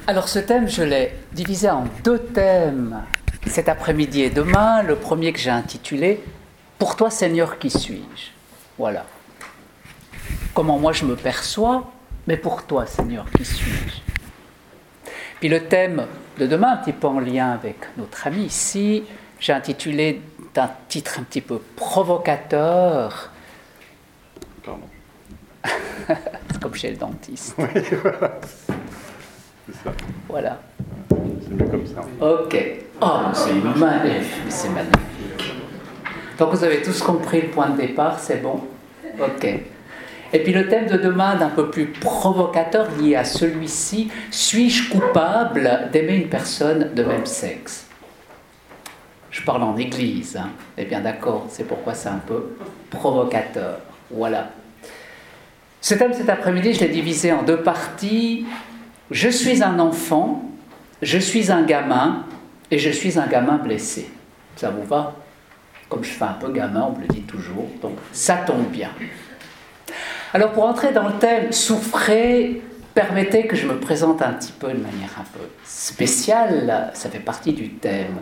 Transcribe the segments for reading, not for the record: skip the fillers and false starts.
Alors ce thème, je l'ai divisé en deux thèmes cet après-midi et demain. Le premier que j'ai intitulé « Pour toi Seigneur, qui suis-je » Voilà. Comment moi je me perçois, mais pour toi Seigneur, qui suis-je? Puis le thème de demain, un petit peu en lien avec notre ami ici, j'ai intitulé d'un titre un petit peu provocateur. Pardon. C'est comme chez le dentiste. Oui, voilà. C'est ça. Voilà. C'est mieux comme ça. Ok. Oh, c'est magnifique. C'est magnifique. Donc vous avez tous compris le point de départ, c'est bon? Ok. Et puis le thème de demain, d'un peu plus provocateur, lié à celui-ci, suis-je coupable d'aimer une personne de même sexe? Je parle en église, hein. Eh bien d'accord, c'est pourquoi c'est un peu provocateur. Voilà. Ce thème cet après-midi, je l'ai divisé en deux parties. Je suis un enfant, je suis un gamin, et je suis un gamin blessé. Ça vous va? Comme je fais un peu gamin, on me le dit toujours, donc ça tombe bien. Alors pour entrer dans le thème, souffrez, permettez que je me présente un petit peu de manière un peu spéciale, ça fait partie du thème.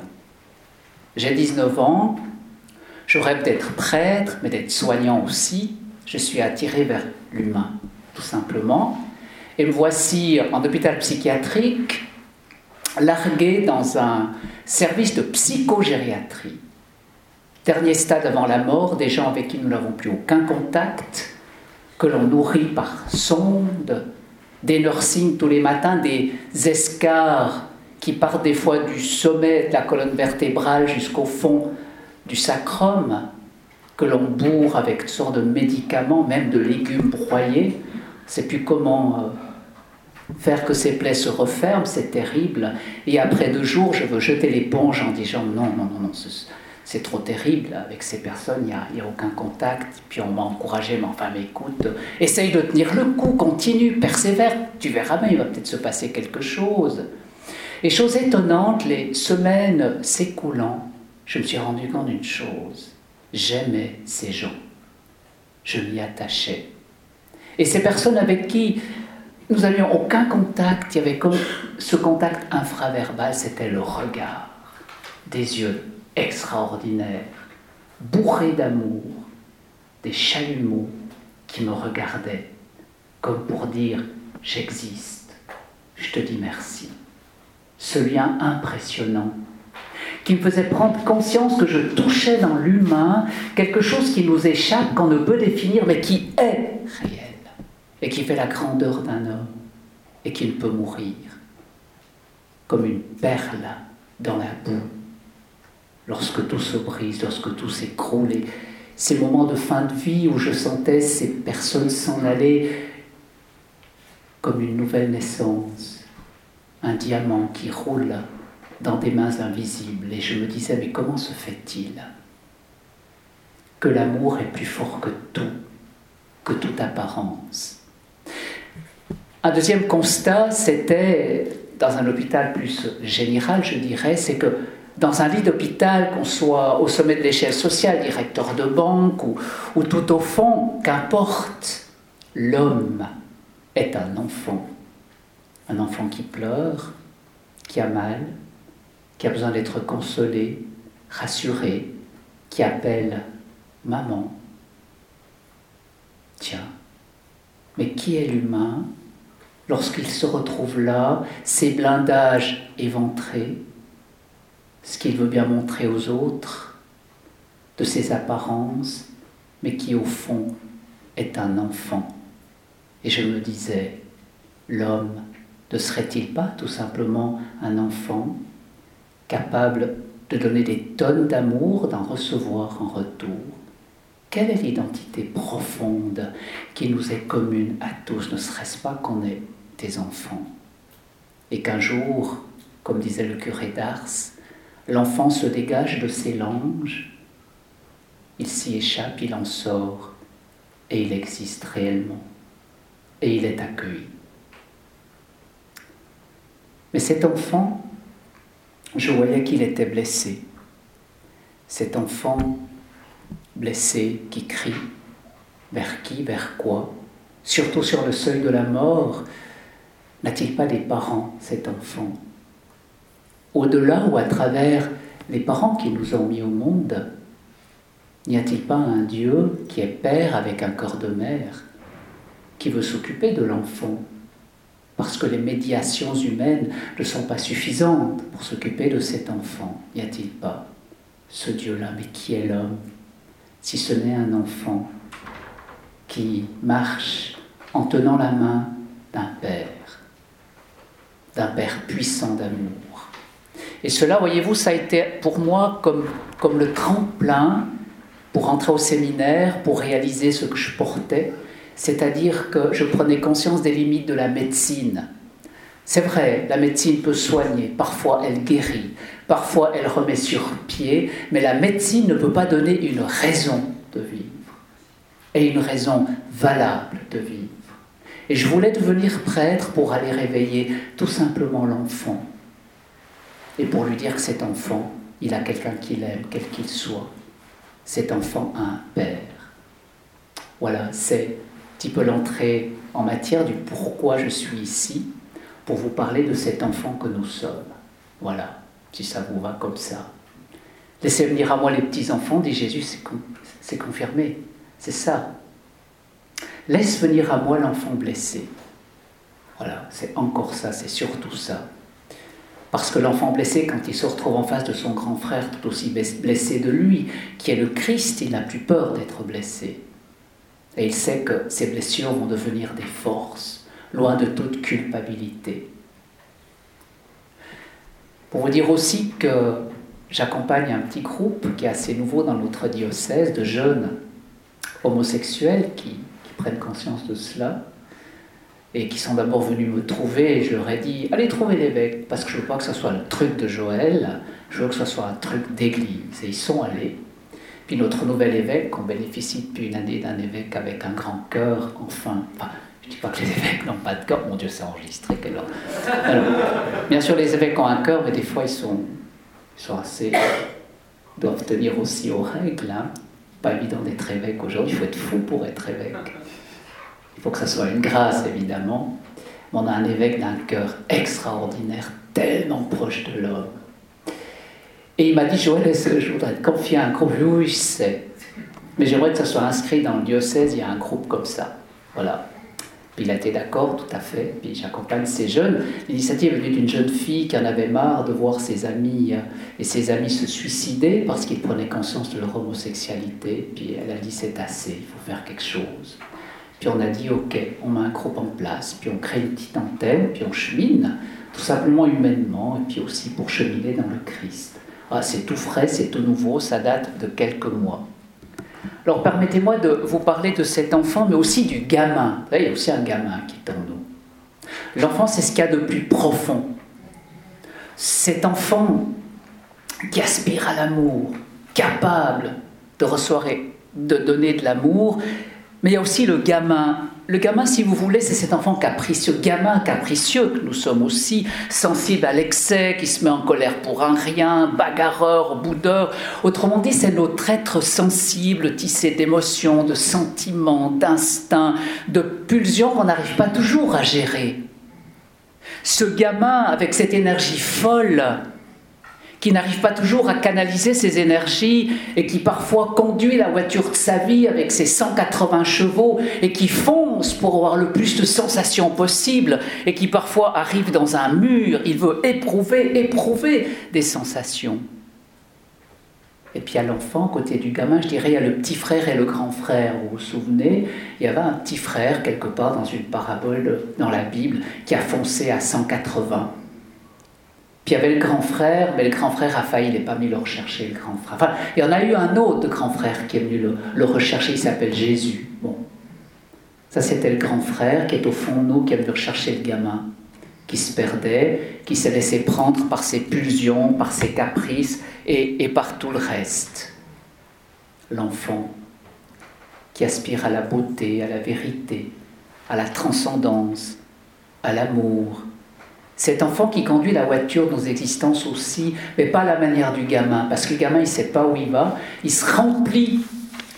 J'ai 19 ans, je rêve d'être prêtre, mais d'être soignant aussi. Je suis attiré vers l'humain, tout simplement. Et me voici en hôpital psychiatrique, largué dans un service de psychogériatrie. Dernier stade avant la mort, des gens avec qui nous n'avons plus aucun contact, que l'on nourrit par sonde, des nursings tous les matins, des escarres qui partent des fois du sommet de la colonne vertébrale jusqu'au fond du sacrum, que l'on bourre avec toutes sortes de médicaments, même de légumes broyés. On ne sait plus comment faire que ces plaies se referment, c'est terrible. Et après 2 jours, je veux jeter l'éponge en disant non, c'est trop terrible, avec ces personnes, il n'y a aucun contact. Puis on m'a encouragé, mais enfin, mais écoute, essaye de tenir le coup, continue, persévère, tu verras bien, il va peut-être se passer quelque chose. Et chose étonnante, les semaines s'écoulant, je me suis rendu compte d'une chose, j'aimais ces gens, je m'y attachais. Et ces personnes avec qui nous n'avions aucun contact, il y avait comme ce contact infraverbal, c'était le regard, des yeux extraordinaires, bourrés d'amour, des chalumeaux qui me regardaient, comme pour dire « j'existe, je te dis merci ». Ce lien impressionnant qui me faisait prendre conscience que je touchais dans l'humain quelque chose qui nous échappe, qu'on ne peut définir, mais qui est réel et qui fait la grandeur d'un homme et qui ne peut mourir, comme une perle dans la boue. Lorsque tout se brise, lorsque tout s'écroule, et ces moments de fin de vie où je sentais ces personnes s'en aller comme une nouvelle naissance, un diamant qui roule dans des mains invisibles. Et je me disais, mais comment se fait-il que l'amour est plus fort que toute apparence? Un deuxième constat, c'était, dans un hôpital plus général, je dirais, c'est que dans un lit d'hôpital, qu'on soit au sommet de l'échelle sociale, directeur de banque ou tout au fond, qu'importe, l'homme est un enfant qui pleure, qui a mal, qui a besoin d'être consolé, rassuré, qui appelle maman. Tiens, mais qui est l'humain lorsqu'il se retrouve là, ses blindages éventrés, ce qu'il veut bien montrer aux autres, de ses apparences, mais qui au fond est un enfant. Et je me disais, l'homme ne serait-il pas tout simplement un enfant capable de donner des tonnes d'amour, d'en recevoir en retour? Quelle est l'identité profonde qui nous est commune à tous? Ne serait-ce pas qu'on est des enfants? Et qu'un jour, comme disait le curé d'Ars, l'enfant se dégage de ses langes, il s'y échappe, il en sort, et il existe réellement, et il est accueilli. Mais cet enfant, je voyais qu'il était blessé. Cet enfant blessé qui crie, vers qui, vers quoi? Surtout sur le seuil de la mort, N'a-t-il pas des parents, cet enfant? Au-delà ou à travers les parents qui nous ont mis au monde, n'y a-t-il pas un Dieu qui est père avec un corps de mère, qui veut s'occuper de l'enfant, parce que les médiations humaines ne sont pas suffisantes pour s'occuper de cet enfant? N'y a-t-il pas ce Dieu-là? Mais qui est l'homme, si ce n'est un enfant qui marche en tenant la main d'un père puissant d'amour? Et cela, voyez-vous, ça a été pour moi comme le tremplin pour entrer au séminaire, pour réaliser ce que je portais, c'est-à-dire que je prenais conscience des limites de la médecine. C'est vrai, la médecine peut soigner, parfois elle guérit, parfois elle remet sur pied, mais la médecine ne peut pas donner une raison de vivre, et une raison valable de vivre. Et je voulais devenir prêtre pour aller réveiller tout simplement l'enfant, et pour lui dire que cet enfant, il a quelqu'un qui l'aime, quel qu'il soit. Cet enfant a un père. Voilà, c'est un petit peu l'entrée en matière du pourquoi je suis ici, pour vous parler de cet enfant que nous sommes. Voilà, si ça vous va comme ça. Laissez venir à moi les petits-enfants, dit Jésus, c'est confirmé, c'est ça. Laisse venir à moi l'enfant blessé. Voilà, c'est encore ça, c'est surtout ça. Parce que l'enfant blessé, quand il se retrouve en face de son grand frère, tout aussi blessé de lui, qui est le Christ, il n'a plus peur d'être blessé. Et il sait que ces blessures vont devenir des forces, loin de toute culpabilité. Pour vous dire aussi que j'accompagne un petit groupe qui est assez nouveau dans notre diocèse, de jeunes homosexuels qui prennent conscience de cela, et qui sont d'abord venus me trouver, et je leur ai dit « Allez trouver l'évêque, parce que je ne veux pas que ce soit le truc de Joël, je veux que ce soit un truc d'église. » Et ils sont allés. Puis notre nouvel évêque, on bénéficie depuis une année d'un évêque avec un grand cœur, enfin, je ne dis pas que les évêques n'ont pas de cœur, mon Dieu, c'est enregistré, quelle heure. Alors, bien sûr, les évêques ont un cœur, mais des fois, ils sont assez... doivent tenir aussi aux règles. Hein. Pas évident d'être évêque aujourd'hui, il faut être fou pour être évêque. Il faut que ça soit une grâce, évidemment. Mais on a un évêque d'un cœur extraordinaire, tellement proche de l'homme. Et il m'a dit, Joël, je voudrais te confier un groupe. Oui, je sais. Mais j'aimerais que ça soit inscrit dans le diocèse, il y a un groupe comme ça. Voilà. Puis il a été d'accord, tout à fait. Puis j'accompagne ces jeunes. L'initiative est venue d'une jeune fille qui en avait marre de voir ses amis et ses amis se suicider parce qu'ils prenaient conscience de leur homosexualité. Puis elle a dit, c'est assez, il faut faire quelque chose. Puis on a dit, ok, on met un groupe en place, puis on crée une petite antenne, puis on chemine, tout simplement humainement, et puis aussi pour cheminer dans le Christ. Ah, c'est tout frais, c'est tout nouveau, ça date de quelques mois. Alors permettez-moi de vous parler de cet enfant, mais aussi du gamin. Vous voyez, il y a aussi un gamin qui est en nous. L'enfant, c'est ce qu'il y a de plus profond. Cet enfant qui aspire à l'amour, capable de recevoir et de donner de l'amour. Mais il y a aussi le gamin. Le gamin, si vous voulez, c'est cet enfant capricieux, gamin capricieux que nous sommes aussi, sensible à l'excès, qui se met en colère pour un rien, bagarreur, boudeur. Autrement dit, c'est notre être sensible, tissé d'émotions, de sentiments, d'instincts, de pulsions qu'on n'arrive pas toujours à gérer. Ce gamin, avec cette énergie folle, qui n'arrive pas toujours à canaliser ses énergies et qui parfois conduit la voiture de sa vie avec ses 180 chevaux et qui fonce pour avoir le plus de sensations possible et qui parfois arrive dans un mur, il veut éprouver des sensations. Et puis à l'enfant, côté du gamin, je dirais, il y a le petit frère et le grand frère. Vous vous souvenez, il y avait un petit frère quelque part dans une parabole dans la Bible qui a foncé à 180. Puis il y avait le grand frère, mais le grand frère a failli, il n'est pas venu le rechercher, le grand frère. Enfin, il y en a eu un autre grand frère qui est venu le rechercher, il s'appelle Jésus. Bon, ça c'était le grand frère qui est au fond de nous, qui est venu rechercher le gamin, qui se perdait, qui s'est laissé prendre par ses pulsions, par ses caprices et par tout le reste. L'enfant qui aspire à la beauté, à la vérité, à la transcendance, à l'amour. Cet enfant qui conduit la voiture de nos existences aussi, mais pas à la manière du gamin, parce que le gamin, il ne sait pas où il va, il se remplit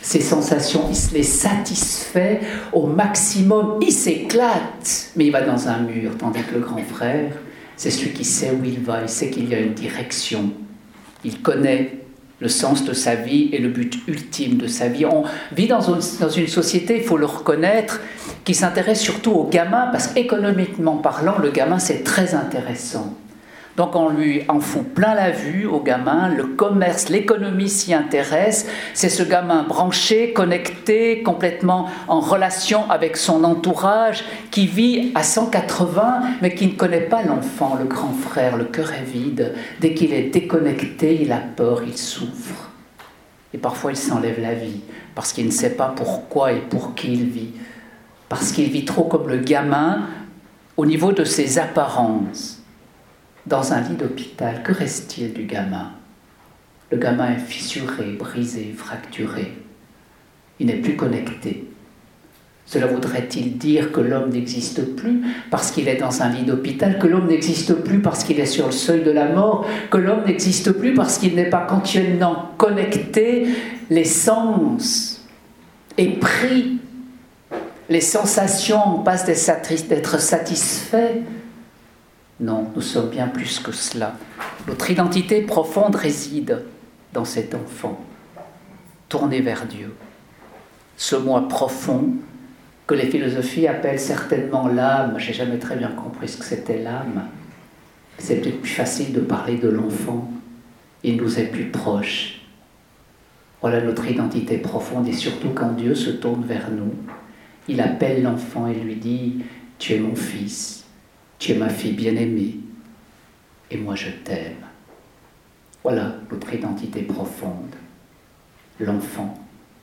Ses sensations, il se les satisfait au maximum, il s'éclate, mais il va dans un mur, tandis que le grand frère, c'est celui qui sait où il va, il sait qu'il y a une direction, il connaît le sens de sa vie et le but ultime de sa vie. On vit dans une société, il faut le reconnaître, qui s'intéresse surtout aux gamins, parce qu'économiquement parlant, le gamin c'est très intéressant. Donc on lui en fout plein la vue au gamin, le commerce, l'économie s'y intéresse, c'est ce gamin branché, connecté, complètement en relation avec son entourage, qui vit à 180, mais qui ne connaît pas l'enfant, le grand frère, le cœur est vide. Dès qu'il est déconnecté, il a peur, il souffre. Et parfois il s'enlève la vie, parce qu'il ne sait pas pourquoi et pour qui il vit. Parce qu'il vit trop comme le gamin, au niveau de ses apparences. Dans un lit d'hôpital, que reste-t-il du gamin? Le gamin est fissuré, brisé, fracturé. Il n'est plus connecté. Cela voudrait-il dire que l'homme n'existe plus parce qu'il est dans un lit d'hôpital, que l'homme n'existe plus parce qu'il est sur le seuil de la mort, que l'homme n'existe plus parce qu'il n'est pas continuellement connecté, les sens et pris, les sensations passent d'être satisfaits? Non, nous sommes bien plus que cela. Notre identité profonde réside dans cet enfant, tourné vers Dieu. Ce moi profond, que les philosophies appellent certainement l'âme, je n'ai jamais très bien compris ce que c'était l'âme. C'est peut-être plus facile de parler de l'enfant, il nous est plus proche. Voilà notre identité profonde, et surtout quand Dieu se tourne vers nous, il appelle l'enfant et lui dit « Tu es mon fils ». Tu es ma fille bien-aimée, et moi je t'aime. Voilà notre identité profonde. L'enfant.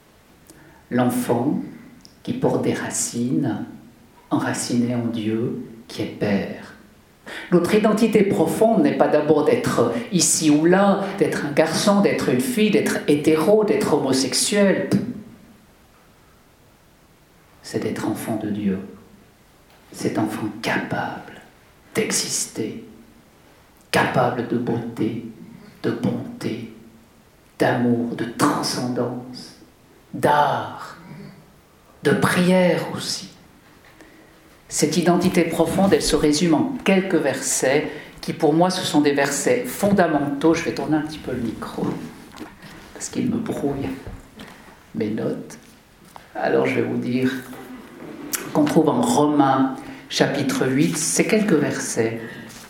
L'enfant qui porte des racines, enraciné en Dieu, qui est Père. Notre identité profonde n'est pas d'abord d'être ici ou là, d'être un garçon, d'être une fille, d'être hétéro, d'être homosexuel. C'est d'être enfant de Dieu. Cet enfant capable d'exister, capable de beauté, de bonté, d'amour, de transcendance, d'art, de prière aussi. Cette identité profonde, elle se résume en quelques versets qui pour moi ce sont des versets fondamentaux. Je vais tourner un petit peu le micro parce qu'il me brouille mes notes. Alors je vais vous dire qu'on trouve en Romains chapitre 8, c'est quelques versets,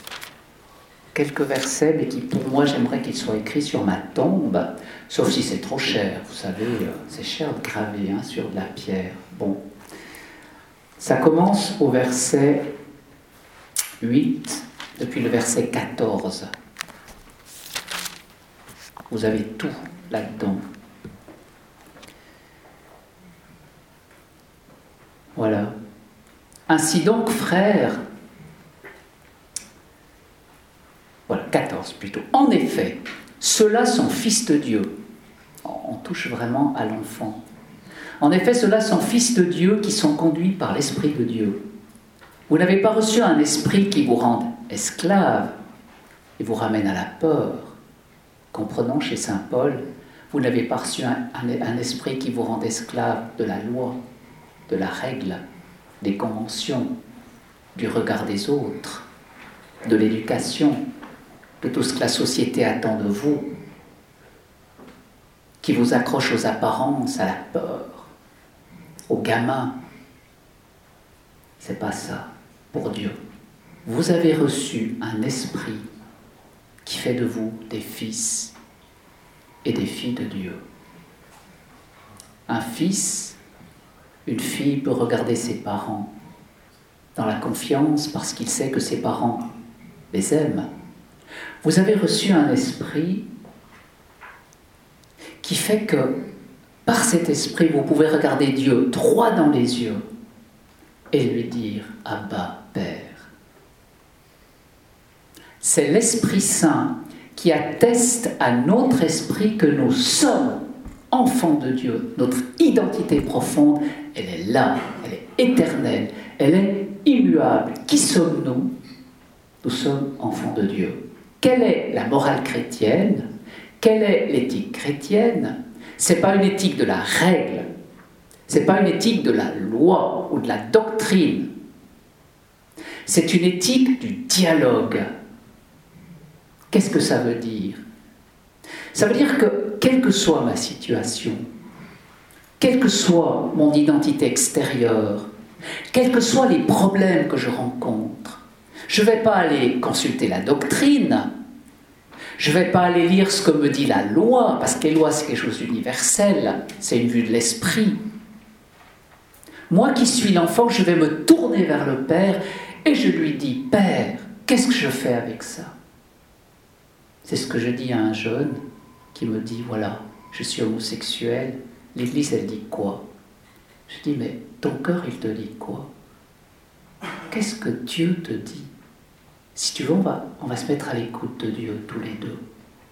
mais qui pour moi j'aimerais qu'ils soient écrits sur ma tombe, sauf si c'est trop cher, vous savez, c'est cher de graver sur de la pierre. Bon, ça commence au verset 8, depuis le verset 14. Vous avez tout là-dedans. Voilà. Ainsi donc, frères, voilà, 14 plutôt. En effet, ceux-là sont fils de Dieu. On touche vraiment à l'enfant. En effet, ceux-là sont fils de Dieu qui sont conduits par l'Esprit de Dieu. Vous n'avez pas reçu un esprit qui vous rende esclave et vous ramène à la peur. Comprenons chez saint Paul, vous n'avez pas reçu un esprit qui vous rende esclave de la loi, de la règle, des conventions, du regard des autres, de l'éducation, de tout ce que la société attend de vous, qui vous accroche aux apparences, à la peur, aux gamins. C'est pas ça, pour Dieu. Vous avez reçu un esprit qui fait de vous des fils et des filles de Dieu. Un fils, une fille peut regarder ses parents dans la confiance parce qu'il sait que ses parents les aiment. Vous avez reçu un esprit qui fait que, par cet esprit, vous pouvez regarder Dieu droit dans les yeux et lui dire « Abba, Père ». C'est l'Esprit Saint qui atteste à notre esprit que nous sommes enfants de Dieu. Notre identité profonde, elle est là, elle est éternelle, elle est immuable. Qui sommes-nous? Nous sommes enfants de Dieu. Quelle est la morale chrétienne? Quelle est l'éthique chrétienne? Ce n'est pas une éthique de la règle, ce n'est pas une éthique de la loi ou de la doctrine. C'est une éthique du dialogue. Qu'est-ce que ça veut dire? Ça veut dire que, quelle que soit ma situation, quelle que soit mon identité extérieure, quels que soient les problèmes que je rencontre, je ne vais pas aller consulter la doctrine, je ne vais pas aller lire ce que me dit la loi, parce que les lois, c'est quelque chose d'universel, c'est une vue de l'esprit. Moi qui suis l'enfant, je vais me tourner vers le Père et je lui dis, Père, qu'est-ce que je fais avec ça? C'est ce que je dis à un jeune qui me dit, voilà, je suis homosexuel, l'Église, elle dit quoi? Je dis, mais ton cœur, il te dit quoi? Qu'est-ce que Dieu te dit? Si tu veux, on va se mettre à l'écoute de Dieu, tous les deux.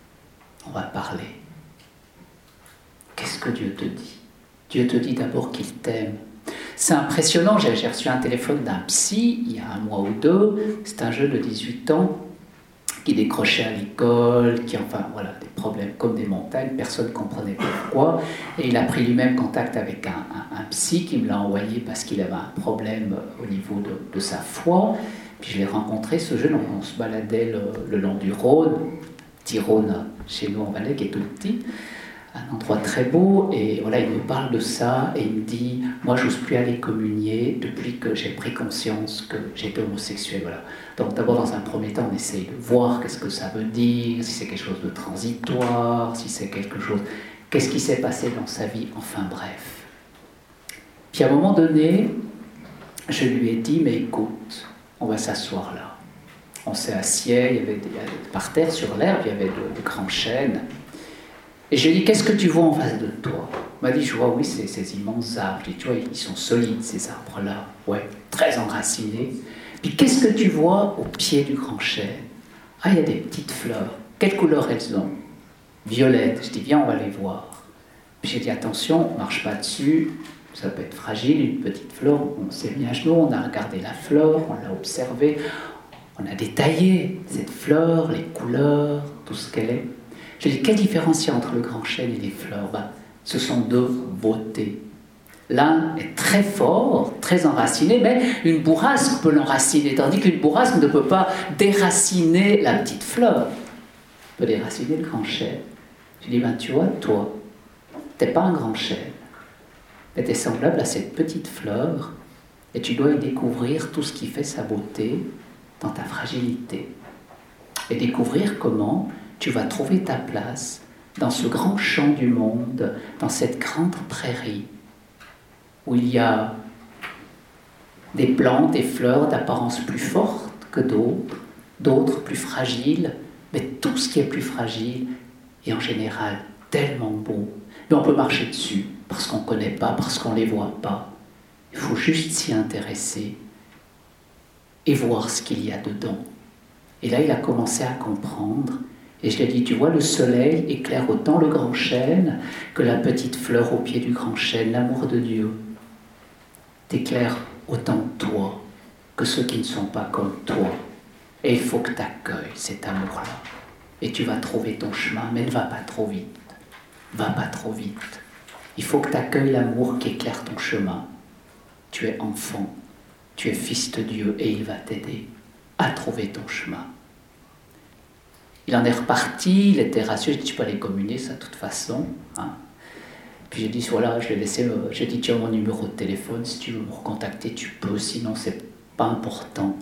On va parler. Qu'est-ce que Dieu te dit? Dieu te dit d'abord qu'il t'aime. C'est impressionnant, j'ai reçu un téléphone d'un psy, il y a 1 mois ou 2, c'est un jeune de 18 ans, qui décrochait à l'école, qui, enfin, voilà, des problèmes comme des montagnes, personne ne comprenait pourquoi, et il a pris lui-même contact avec un psy qui me l'a envoyé parce qu'il avait un problème au niveau de sa foi. Puis je l'ai rencontré, ce jeune, on se baladait le long du Rhône, petit Rhône chez nous en Valais, qui est tout petit, un endroit très beau, et voilà, il me parle de ça, et il me dit, moi je n'ose plus aller communier depuis que j'ai pris conscience que j'étais homosexuel, voilà. Donc d'abord, dans un premier temps, on essaye de voir qu'est-ce que ça veut dire, si c'est quelque chose de transitoire, si c'est quelque chose... Qu'est-ce qui s'est passé dans sa vie, enfin bref. Puis à un moment donné, je lui ai dit, mais écoute, on va s'asseoir là. On s'est assis, par terre, sur l'herbe, il y avait de grands chênes. Et je lui ai dit, qu'est-ce que tu vois en face de toi? Il m'a dit, je vois, oui, ces immenses arbres. Je lui ai dit, tu vois, ils sont solides, ces arbres-là. Ouais, très enracinés. Puis qu'est-ce que tu vois au pied du grand chêne? Ah, il y a des petites fleurs. Quelle couleur elles ont? Violette. Je dis, viens, on va les voir. Puis j'ai dit, attention, on ne marche pas dessus. Ça peut être fragile, une petite fleur. On s'est mis à genoux, on a regardé la fleur, on l'a observée. On a détaillé cette fleur, les couleurs, tout ce qu'elle est. Je dis, quelle différence il y a entre le grand chêne et les fleurs? Ce sont deux beautés. L'un est très fort, très enraciné, mais une bourrasque peut l'enraciner, tandis qu'une bourrasque ne peut pas déraciner la petite fleur. Elle peut déraciner le grand chêne. Je dis, tu vois, toi, tu n'es pas un grand chêne, mais tu es semblable à cette petite fleur, et tu dois y découvrir tout ce qui fait sa beauté dans ta fragilité. Et découvrir comment tu vas trouver ta place dans ce grand champ du monde, dans cette grande prairie, où il y a des plantes, des fleurs d'apparence plus forte que d'autres, d'autres plus fragiles, mais tout ce qui est plus fragile est en général tellement beau. Mais on peut marcher dessus, parce qu'on ne connaît pas, parce qu'on ne les voit pas. Il faut juste s'y intéresser et voir ce qu'il y a dedans. Et là, il a commencé à comprendre. Et je lui ai dit, tu vois, le soleil éclaire autant le grand chêne que la petite fleur au pied du grand chêne, l'amour de Dieu t'éclaire autant toi que ceux qui ne sont pas comme toi. Et il faut que tu accueilles cet amour-là. Et tu vas trouver ton chemin, mais ne va pas trop vite. Va pas trop vite. Il faut que tu accueilles l'amour qui éclaire ton chemin. Tu es enfant, tu es fils de Dieu et il va t'aider à trouver ton chemin. Il en est reparti, il était rassuré, je dis, tu peux aller communier, ça de toute façon. Hein. Puis j'ai dit, voilà, je l'ai laissé, j'ai dit, tu as mon numéro de téléphone, si tu veux me recontacter, tu peux, sinon c'est pas important.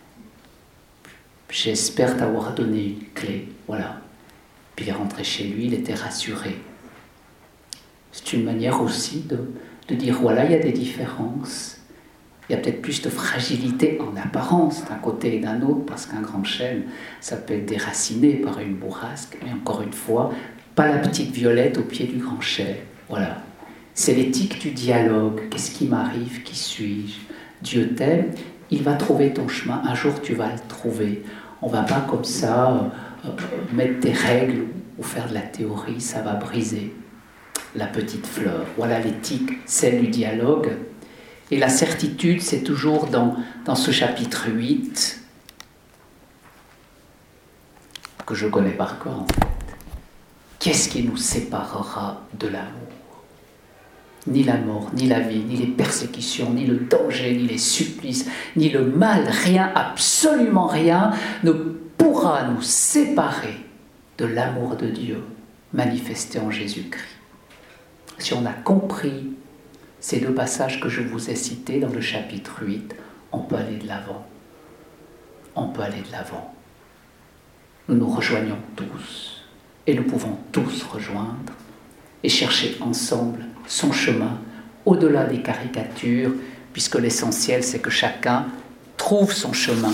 J'espère t'avoir donné une clé, voilà. Puis il est rentré chez lui, il était rassuré. C'est une manière aussi de dire, voilà, il y a des différences. Il y a peut-être plus de fragilité en apparence d'un côté et d'un autre, parce qu'un grand chêne, ça peut être déraciné par une bourrasque, mais encore une fois, pas la petite violette au pied du grand chêne. Voilà. C'est l'éthique du dialogue. Qu'est-ce qui m'arrive? Qui suis-je? Dieu t'aime, il va trouver ton chemin. Un jour, tu vas le trouver. On ne va pas comme ça mettre des règles ou faire de la théorie, ça va briser la petite fleur. Voilà l'éthique, celle du dialogue. Et la certitude, c'est toujours dans ce chapitre 8, que je connais par cœur en fait. Qu'est-ce qui nous séparera de l'amour? Ni la mort, ni la vie, ni les persécutions, ni le danger, ni les supplices, ni le mal, rien, absolument rien ne pourra nous séparer de l'amour de Dieu manifesté en Jésus-Christ. Si on a compris ces deux passages que je vous ai cités dans le chapitre 8, on peut aller de l'avant. On peut aller de l'avant. Nous nous rejoignons tous et nous pouvons tous rejoindre et chercher ensemble son chemin au-delà des caricatures, puisque l'essentiel c'est que chacun trouve son chemin.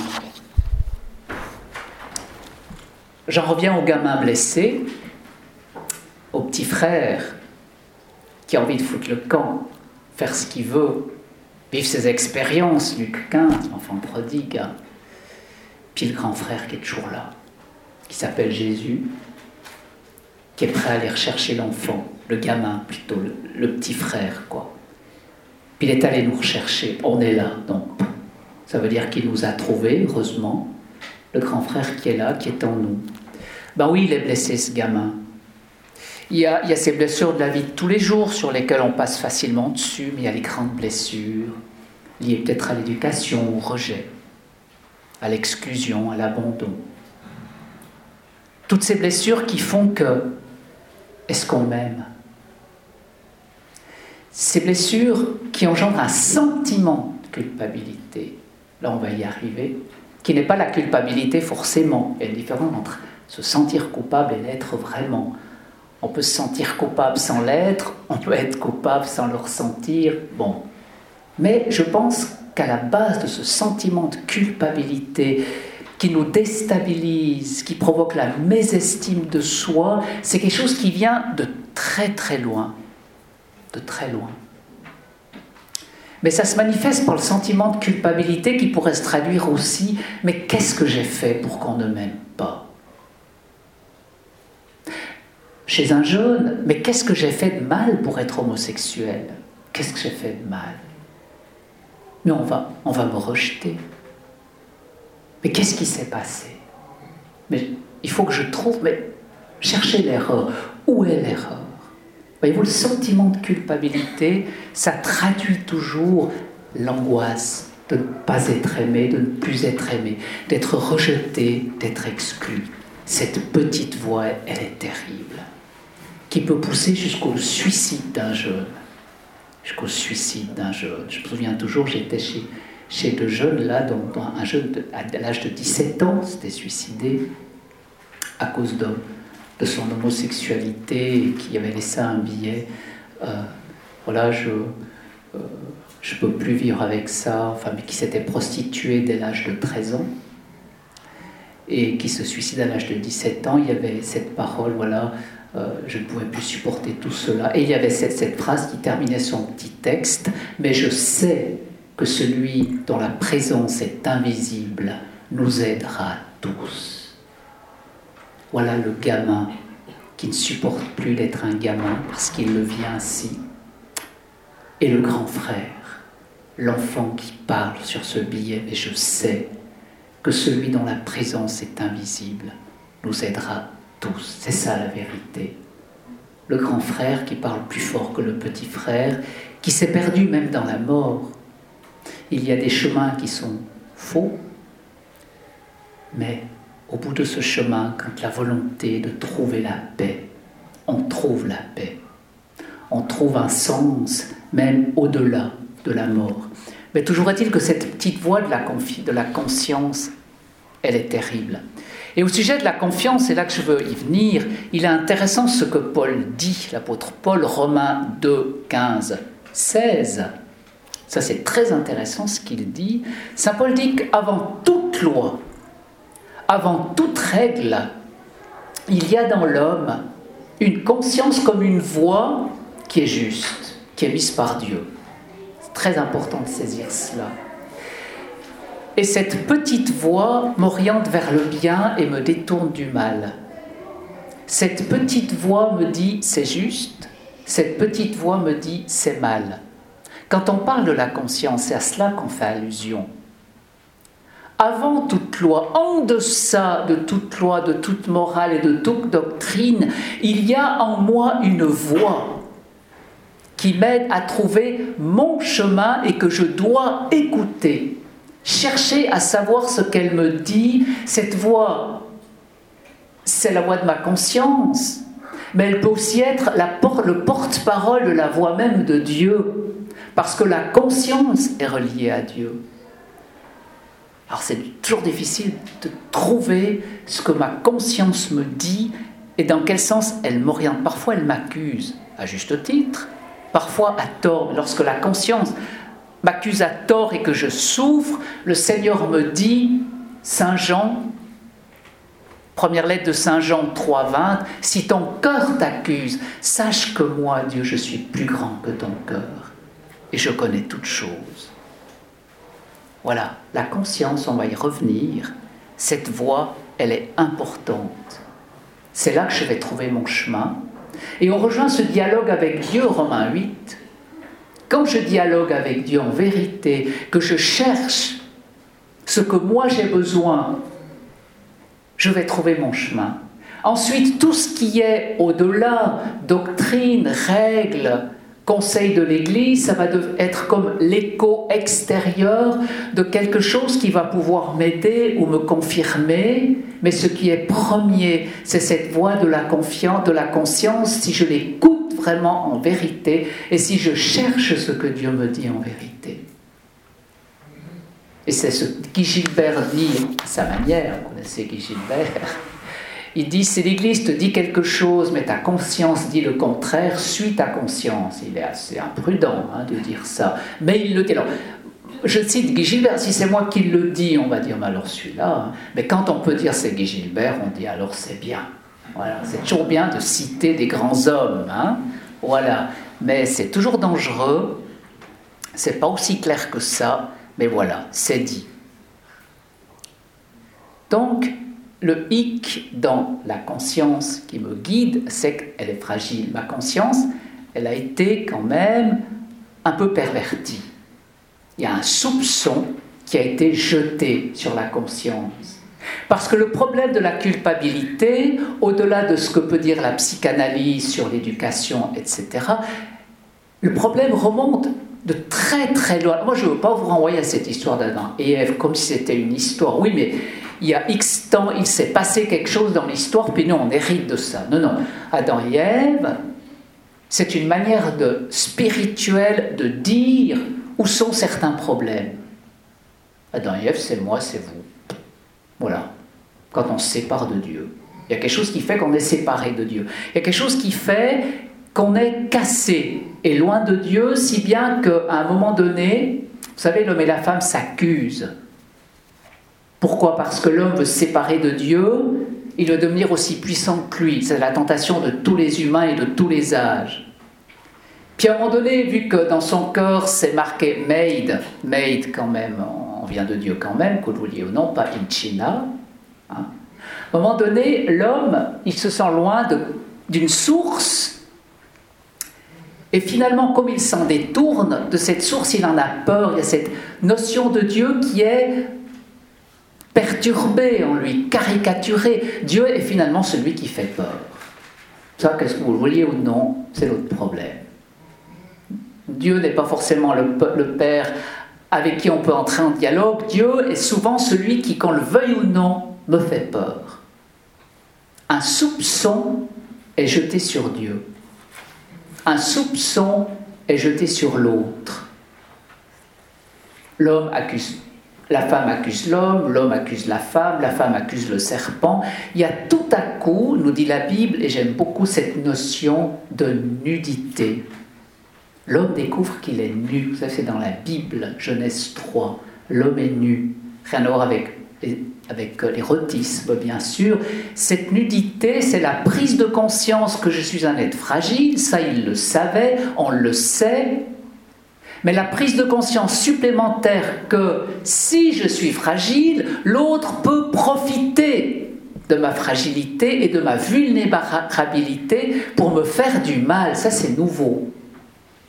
J'en reviens au gamin blessé, au petit frère qui a envie de foutre le camp, faire ce qu'il veut, vivre ses expériences, Luc 15, l'enfant prodigue. Puis le grand frère qui est toujours là, qui s'appelle Jésus, qui est prêt à aller rechercher l'enfant, le gamin plutôt, le petit frère, quoi. Puis il est allé nous rechercher, on est là, donc ça veut dire qu'il nous a trouvés, heureusement, le grand frère qui est là, qui est en nous. Ben oui, il est blessé, ce gamin. Il y a ces blessures de la vie de tous les jours sur lesquelles on passe facilement dessus, mais il y a les grandes blessures, liées peut-être à l'éducation, au rejet, à l'exclusion, à l'abandon. Toutes ces blessures qui font que, est-ce qu'on m'aime? Ces blessures qui engendrent un sentiment de culpabilité, là on va y arriver, qui n'est pas la culpabilité forcément. Il y a une différence entre se sentir coupable et l'être vraiment. On peut se sentir coupable sans l'être, on peut être coupable sans le ressentir, bon. Mais je pense qu'à la base de ce sentiment de culpabilité qui nous déstabilise, qui provoque la mésestime de soi, c'est quelque chose qui vient de très très loin. De très loin. Mais ça se manifeste par le sentiment de culpabilité qui pourrait se traduire aussi, mais qu'est-ce que j'ai fait pour qu'on ne m'aime pas? Chez un jeune, mais qu'est-ce que j'ai fait de mal pour être homosexuel? Qu'est-ce que j'ai fait de mal? Mais on va me rejeter. Mais qu'est-ce qui s'est passé? Mais il faut que je trouve, mais cherchez l'erreur. Où est l'erreur? Voyez-vous, le sentiment de culpabilité, ça traduit toujours l'angoisse de ne pas être aimé, de ne plus être aimé, d'être rejeté, d'être exclu. Cette petite voix, elle est terrible, qui peut pousser jusqu'au suicide d'un jeune. Jusqu'au suicide d'un jeune. Je me souviens toujours, j'étais chez deux jeunes, là, dont un jeune à l'âge de 17 ans s'était suicidé à cause de son homosexualité et qui avait laissé un billet. Voilà, je ne peux plus vivre avec ça, enfin, mais qui s'était prostitué dès l'âge de 13 ans et qui se suicide à l'âge de 17 ans. Il y avait cette parole, voilà, je ne pouvais plus supporter tout cela. Et il y avait cette phrase qui terminait son petit texte, mais je sais que celui dont la présence est invisible nous aidera tous. Voilà le gamin qui ne supporte plus d'être un gamin parce qu'il le vit ainsi. Et le grand frère, l'enfant qui parle sur ce billet, mais je sais que celui dont la présence est invisible nous aidera tous. C'est ça la vérité. Le grand frère qui parle plus fort que le petit frère, qui s'est perdu même dans la mort. Il y a des chemins qui sont faux, mais au bout de ce chemin, quand la volonté de trouver la paix, on trouve la paix. On trouve un sens, même au-delà de la mort. Mais toujours est-il que cette petite voix de la conscience, elle est terrible. Et au sujet de la confiance, c'est là que je veux y venir, il est intéressant ce que Paul dit, l'apôtre Paul, Romains 2, 15, 16. Ça, c'est très intéressant ce qu'il dit. Saint Paul dit qu'avant toute loi, avant toute règle, il y a dans l'homme une conscience comme une voix qui est juste, qui est mise par Dieu. C'est très important de saisir cela. Et cette petite voix m'oriente vers le bien et me détourne du mal. Cette petite voix me dit c'est juste, cette petite voix me dit c'est mal. Quand on parle de la conscience, c'est à cela qu'on fait allusion. avant toute loi, en deçà de toute loi, de toute morale et de toute doctrine, il y a en moi une voix qui m'aide à trouver mon chemin et que je dois écouter. Chercher à savoir ce qu'elle me dit. Cette voix, c'est la voix de ma conscience, mais elle peut aussi être le porte-parole de la voix même de Dieu, parce que la conscience est reliée à Dieu. Alors c'est toujours difficile de trouver ce que ma conscience me dit et dans quel sens elle m'oriente. Parfois elle m'accuse, à juste titre, parfois à tort. Mais lorsque la conscience m'accuse à tort et que je souffre, le Seigneur me dit, Saint Jean, première lettre de Saint Jean 3,20, si ton cœur t'accuse, sache que moi, Dieu, je suis plus grand que ton cœur et je connais toutes choses. Voilà, la conscience, on va y revenir, cette voix, elle est importante. C'est là que je vais trouver mon chemin. Et on rejoint ce dialogue avec Dieu, Romains 8. Quand je dialogue avec Dieu en vérité, que je cherche ce que moi j'ai besoin, je vais trouver mon chemin. Ensuite, tout ce qui est au-delà, doctrine, règles, conseils de l'Église, ça va être comme l'écho extérieur de quelque chose qui va pouvoir m'aider ou me confirmer. Mais ce qui est premier, c'est cette voix de la confiance, de la conscience, si je l'écoute vraiment en vérité et si je cherche ce que Dieu me dit en vérité. Et c'est ce que Guy Gilbert dit à sa manière, vous connaissez Guy Gilbert. Il dit, si l'Église te dit quelque chose, mais ta conscience dit le contraire, suis ta conscience. Il est assez imprudent de dire ça, mais il le dit. Alors, je cite Guy Gilbert, si c'est moi qui le dis, on va dire, mais alors celui-là. Mais quand on peut dire c'est Guy Gilbert, on dit alors c'est bien. Voilà, c'est toujours bien de citer des grands hommes. Voilà, mais c'est toujours dangereux. C'est pas aussi clair que ça, mais voilà, c'est dit. Donc, le hic dans la conscience qui me guide, c'est qu'elle est fragile. Ma conscience, elle a été quand même un peu pervertie. Il y a un soupçon qui a été jeté sur la conscience. Parce que le problème de la culpabilité, au-delà de ce que peut dire la psychanalyse sur l'éducation, etc., le problème remonte de très très loin. Moi, je ne veux pas vous renvoyer à cette histoire d'Adam et Ève comme si c'était une histoire. Oui, mais il y a X temps, il s'est passé quelque chose dans l'histoire, puis nous, on hérite de ça. Non, non. Adam et Ève, c'est une manière spirituelle de dire où sont certains problèmes. Adam et Ève, c'est moi, c'est vous. Voilà. Quand on se sépare de Dieu. Il y a quelque chose qui fait qu'on est séparé de Dieu. Il y a quelque chose qui fait qu'on est cassé et loin de Dieu, si bien qu'à un moment donné, vous savez, l'homme et la femme s'accusent. Pourquoi ? Parce que l'homme veut se séparer de Dieu, il veut devenir aussi puissant que lui. C'est la tentation de tous les humains et de tous les âges. Puis à un moment donné, vu que dans son cœur c'est marqué made quand même, on vient de Dieu quand même, que vous le vouliez ou non, pas in China. À un moment donné, l'homme, il se sent loin d'une source. Et finalement, comme il s'en détourne de cette source, il en a peur. Il y a cette notion de Dieu qui est perturbée en lui, caricaturée. Dieu est finalement celui qui fait peur. Ça, qu'est-ce que vous le vouliez ou non, c'est l'autre problème. Dieu n'est pas forcément le Père avec qui on peut entrer en dialogue. Dieu est souvent celui qui, qu'on le veuille ou non, me fait peur. Un soupçon est jeté sur Dieu. Un soupçon est jeté sur l'autre. L'homme accuse, la femme accuse l'homme accuse la femme accuse le serpent. Il y a tout à coup, nous dit la Bible, et j'aime beaucoup cette notion de nudité. L'homme découvre qu'il est nu. Vous savez, c'est dans la Bible, Genèse 3. L'homme est nu. Rien à voir avec l'érotisme, bien sûr. Cette nudité, c'est la prise de conscience que je suis un être fragile. Ça, il le savait, on le sait. Mais la prise de conscience supplémentaire que si je suis fragile, l'autre peut profiter de ma fragilité et de ma vulnérabilité pour me faire du mal. Ça, c'est nouveau.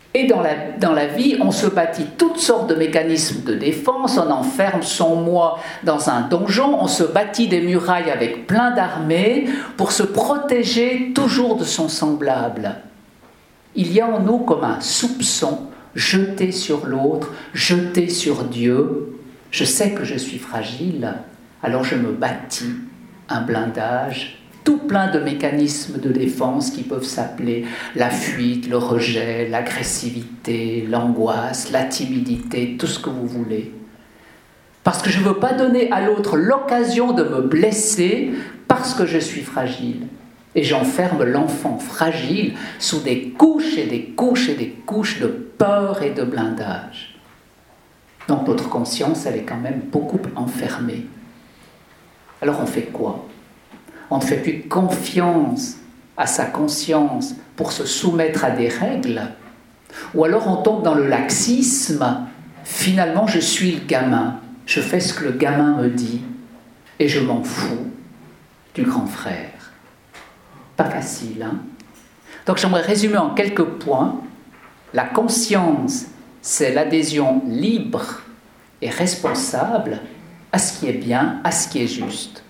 Et dans la vie, on se bâtit toutes sortes de mécanismes de défense, on enferme son moi dans un donjon, on se bâtit des murailles avec plein d'armées pour se protéger toujours de son semblable. Il y a en nous comme un soupçon jeté sur l'autre, jeté sur Dieu. Je sais que je suis fragile, alors je me bâtis un blindage, tout plein de mécanismes de défense qui peuvent s'appeler la fuite, le rejet, l'agressivité, l'angoisse, la timidité, tout ce que vous voulez. Parce que je ne veux pas donner à l'autre l'occasion de me blesser parce que je suis fragile. Et j'enferme l'enfant fragile sous des couches et des couches et des couches de peur et de blindage. Donc notre conscience, elle est quand même beaucoup enfermée. Alors on fait quoi ? On ne fait plus confiance à sa conscience pour se soumettre à des règles, ou alors on tombe dans le laxisme. Finalement, je suis le gamin, je fais ce que le gamin me dit, et je m'en fous du grand frère. Pas facile, hein ? Donc j'aimerais résumer en quelques points. La conscience, c'est l'adhésion libre et responsable à ce qui est bien, à ce qui est juste.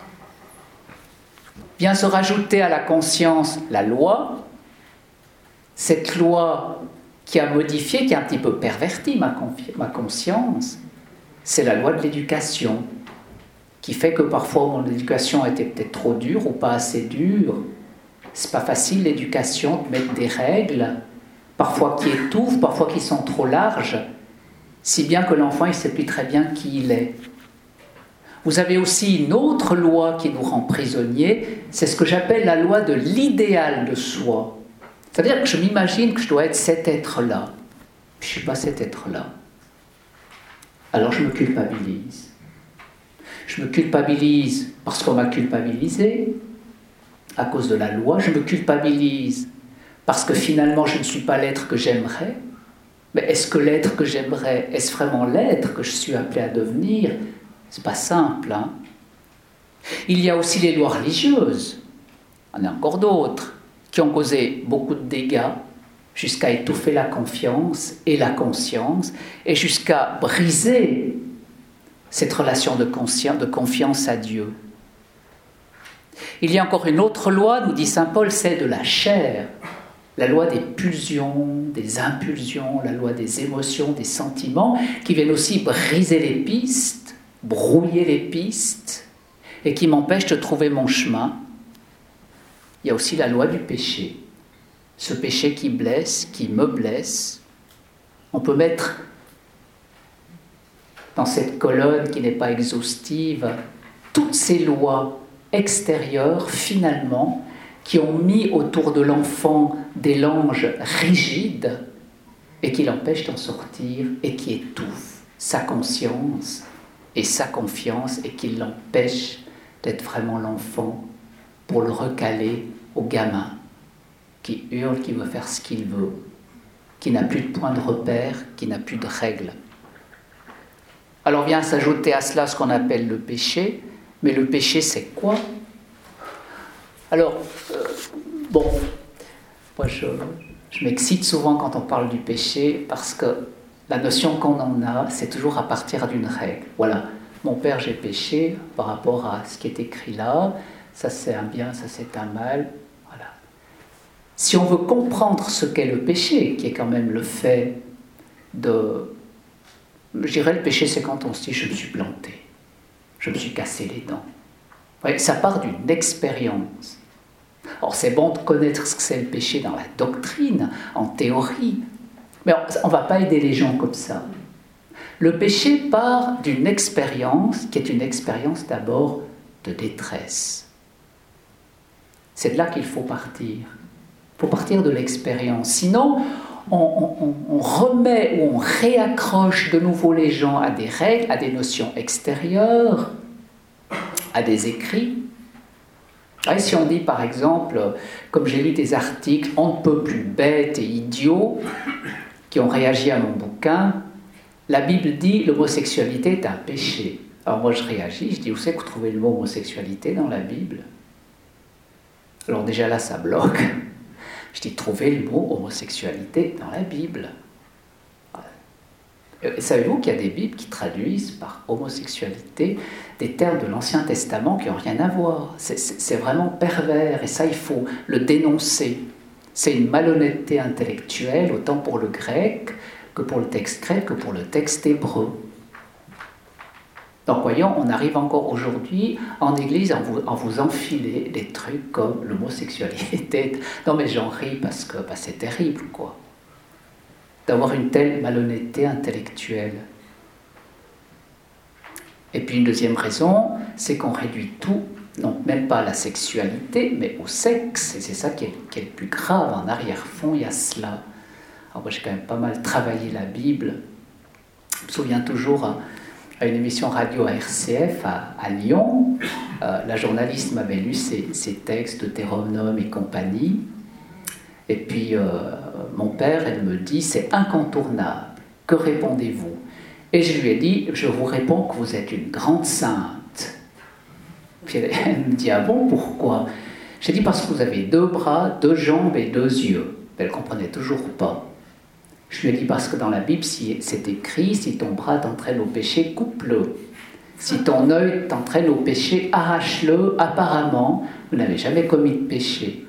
Vient se rajouter à la conscience la loi, cette loi qui a modifié, qui a un petit peu perverti ma conscience, c'est la loi de l'éducation, qui fait que parfois mon éducation était peut-être trop dure ou pas assez dure. C'est pas facile l'éducation de mettre des règles, parfois qui étouffent, parfois qui sont trop larges, si bien que l'enfant il ne sait plus très bien qui il est. Vous avez aussi une autre loi qui nous rend prisonniers, c'est ce que j'appelle la loi de l'idéal de soi. C'est-à-dire que je m'imagine que je dois être cet être-là. Je ne suis pas cet être-là. Alors je me culpabilise. Je me culpabilise parce qu'on m'a culpabilisé, à cause de la loi. Je me culpabilise parce que finalement je ne suis pas l'être que j'aimerais. Mais est-ce que l'être que j'aimerais, est-ce vraiment l'être que je suis appelé à devenir ? C'est pas simple, hein. Il y a aussi les lois religieuses, il y en a encore d'autres, qui ont causé beaucoup de dégâts, jusqu'à étouffer la confiance et la conscience, et jusqu'à briser cette relation de confiance à Dieu. Il y a encore une autre loi, nous dit saint Paul, c'est de la chair, la loi des pulsions, des impulsions, la loi des émotions, des sentiments, qui viennent aussi briser les pistes, brouiller les pistes et qui m'empêche de trouver mon chemin. Il y a aussi la loi du péché, ce péché qui blesse, qui me blesse. On peut mettre dans cette colonne qui n'est pas exhaustive toutes ces lois extérieures finalement qui ont mis autour de l'enfant des langes rigides et qui l'empêchent d'en sortir et qui étouffent sa conscience et sa confiance et qui l'empêche d'être vraiment l'enfant pour le recaler au gamin qui hurle, qui veut faire ce qu'il veut, qui n'a plus de point de repère, qui n'a plus de règles. Alors vient s'ajouter à cela ce qu'on appelle le péché, mais le péché c'est quoi ? Alors, moi je m'excite souvent quand on parle du péché parce que la notion qu'on en a, c'est toujours à partir d'une règle. Voilà, mon père, j'ai péché par rapport à ce qui est écrit là, ça c'est un bien, ça c'est un mal, voilà. Si on veut comprendre ce qu'est le péché, qui est quand même le fait de... Je dirais le péché, c'est quand on se dit « je me suis planté, je me suis cassé les dents ». Ouais, ça part d'une expérience. Alors c'est bon de connaître ce que c'est le péché dans la doctrine, en théorie, mais on ne va pas aider les gens comme ça. Le péché part d'une expérience qui est une expérience d'abord de détresse. C'est de là qu'il faut partir. Il faut partir de l'expérience. Sinon, on remet ou on réaccroche de nouveau les gens à des règles, à des notions extérieures, à des écrits. Et si on dit par exemple, comme j'ai lu des articles on ne peut plus bêtes et idiots qui ont réagi à mon bouquin, la Bible dit l'homosexualité est un péché. Alors moi je réagis, je dis où c'est que vous trouvez le mot homosexualité dans la Bible ? Alors déjà là ça bloque. Je dis, trouvez le mot homosexualité dans la Bible. Savez-vous qu'il y a des Bibles qui traduisent par homosexualité des termes de l'Ancien Testament qui n'ont rien à voir? C'est vraiment pervers, et ça, il faut le dénoncer. C'est une malhonnêteté intellectuelle, autant pour le grec que pour le texte grec, que pour le texte hébreu. Donc voyons, on arrive encore aujourd'hui en église à vous enfiler des trucs comme l'homosexualité. Non mais j'en ris parce que c'est terrible, quoi. D'avoir une telle malhonnêteté intellectuelle. Et puis une deuxième raison, c'est qu'on réduit tout, non même pas à la sexualité, mais au sexe. Et c'est ça qui est le plus grave. En arrière-fond, il y a cela. Alors moi j'ai quand même pas mal travaillé la Bible. Je me souviens toujours à une émission radio à RCF à Lyon. La journaliste m'avait lu ces textes de Deutéronome et compagnie. Et puis mon père, elle me dit, c'est incontournable. Que répondez-vous? Et je lui ai dit, je vous réponds que vous êtes une grande sainte. Puis elle me dit, ah bon, pourquoi? J'ai dit, parce que vous avez 2 bras, 2 jambes et 2 yeux. Elle ne comprenait toujours pas. Je lui ai dit, parce que dans la Bible, c'est écrit, si ton bras t'entraîne au péché, coupe-le. Si ton œil t'entraîne au péché, arrache-le. Apparemment, vous n'avez jamais commis de péché.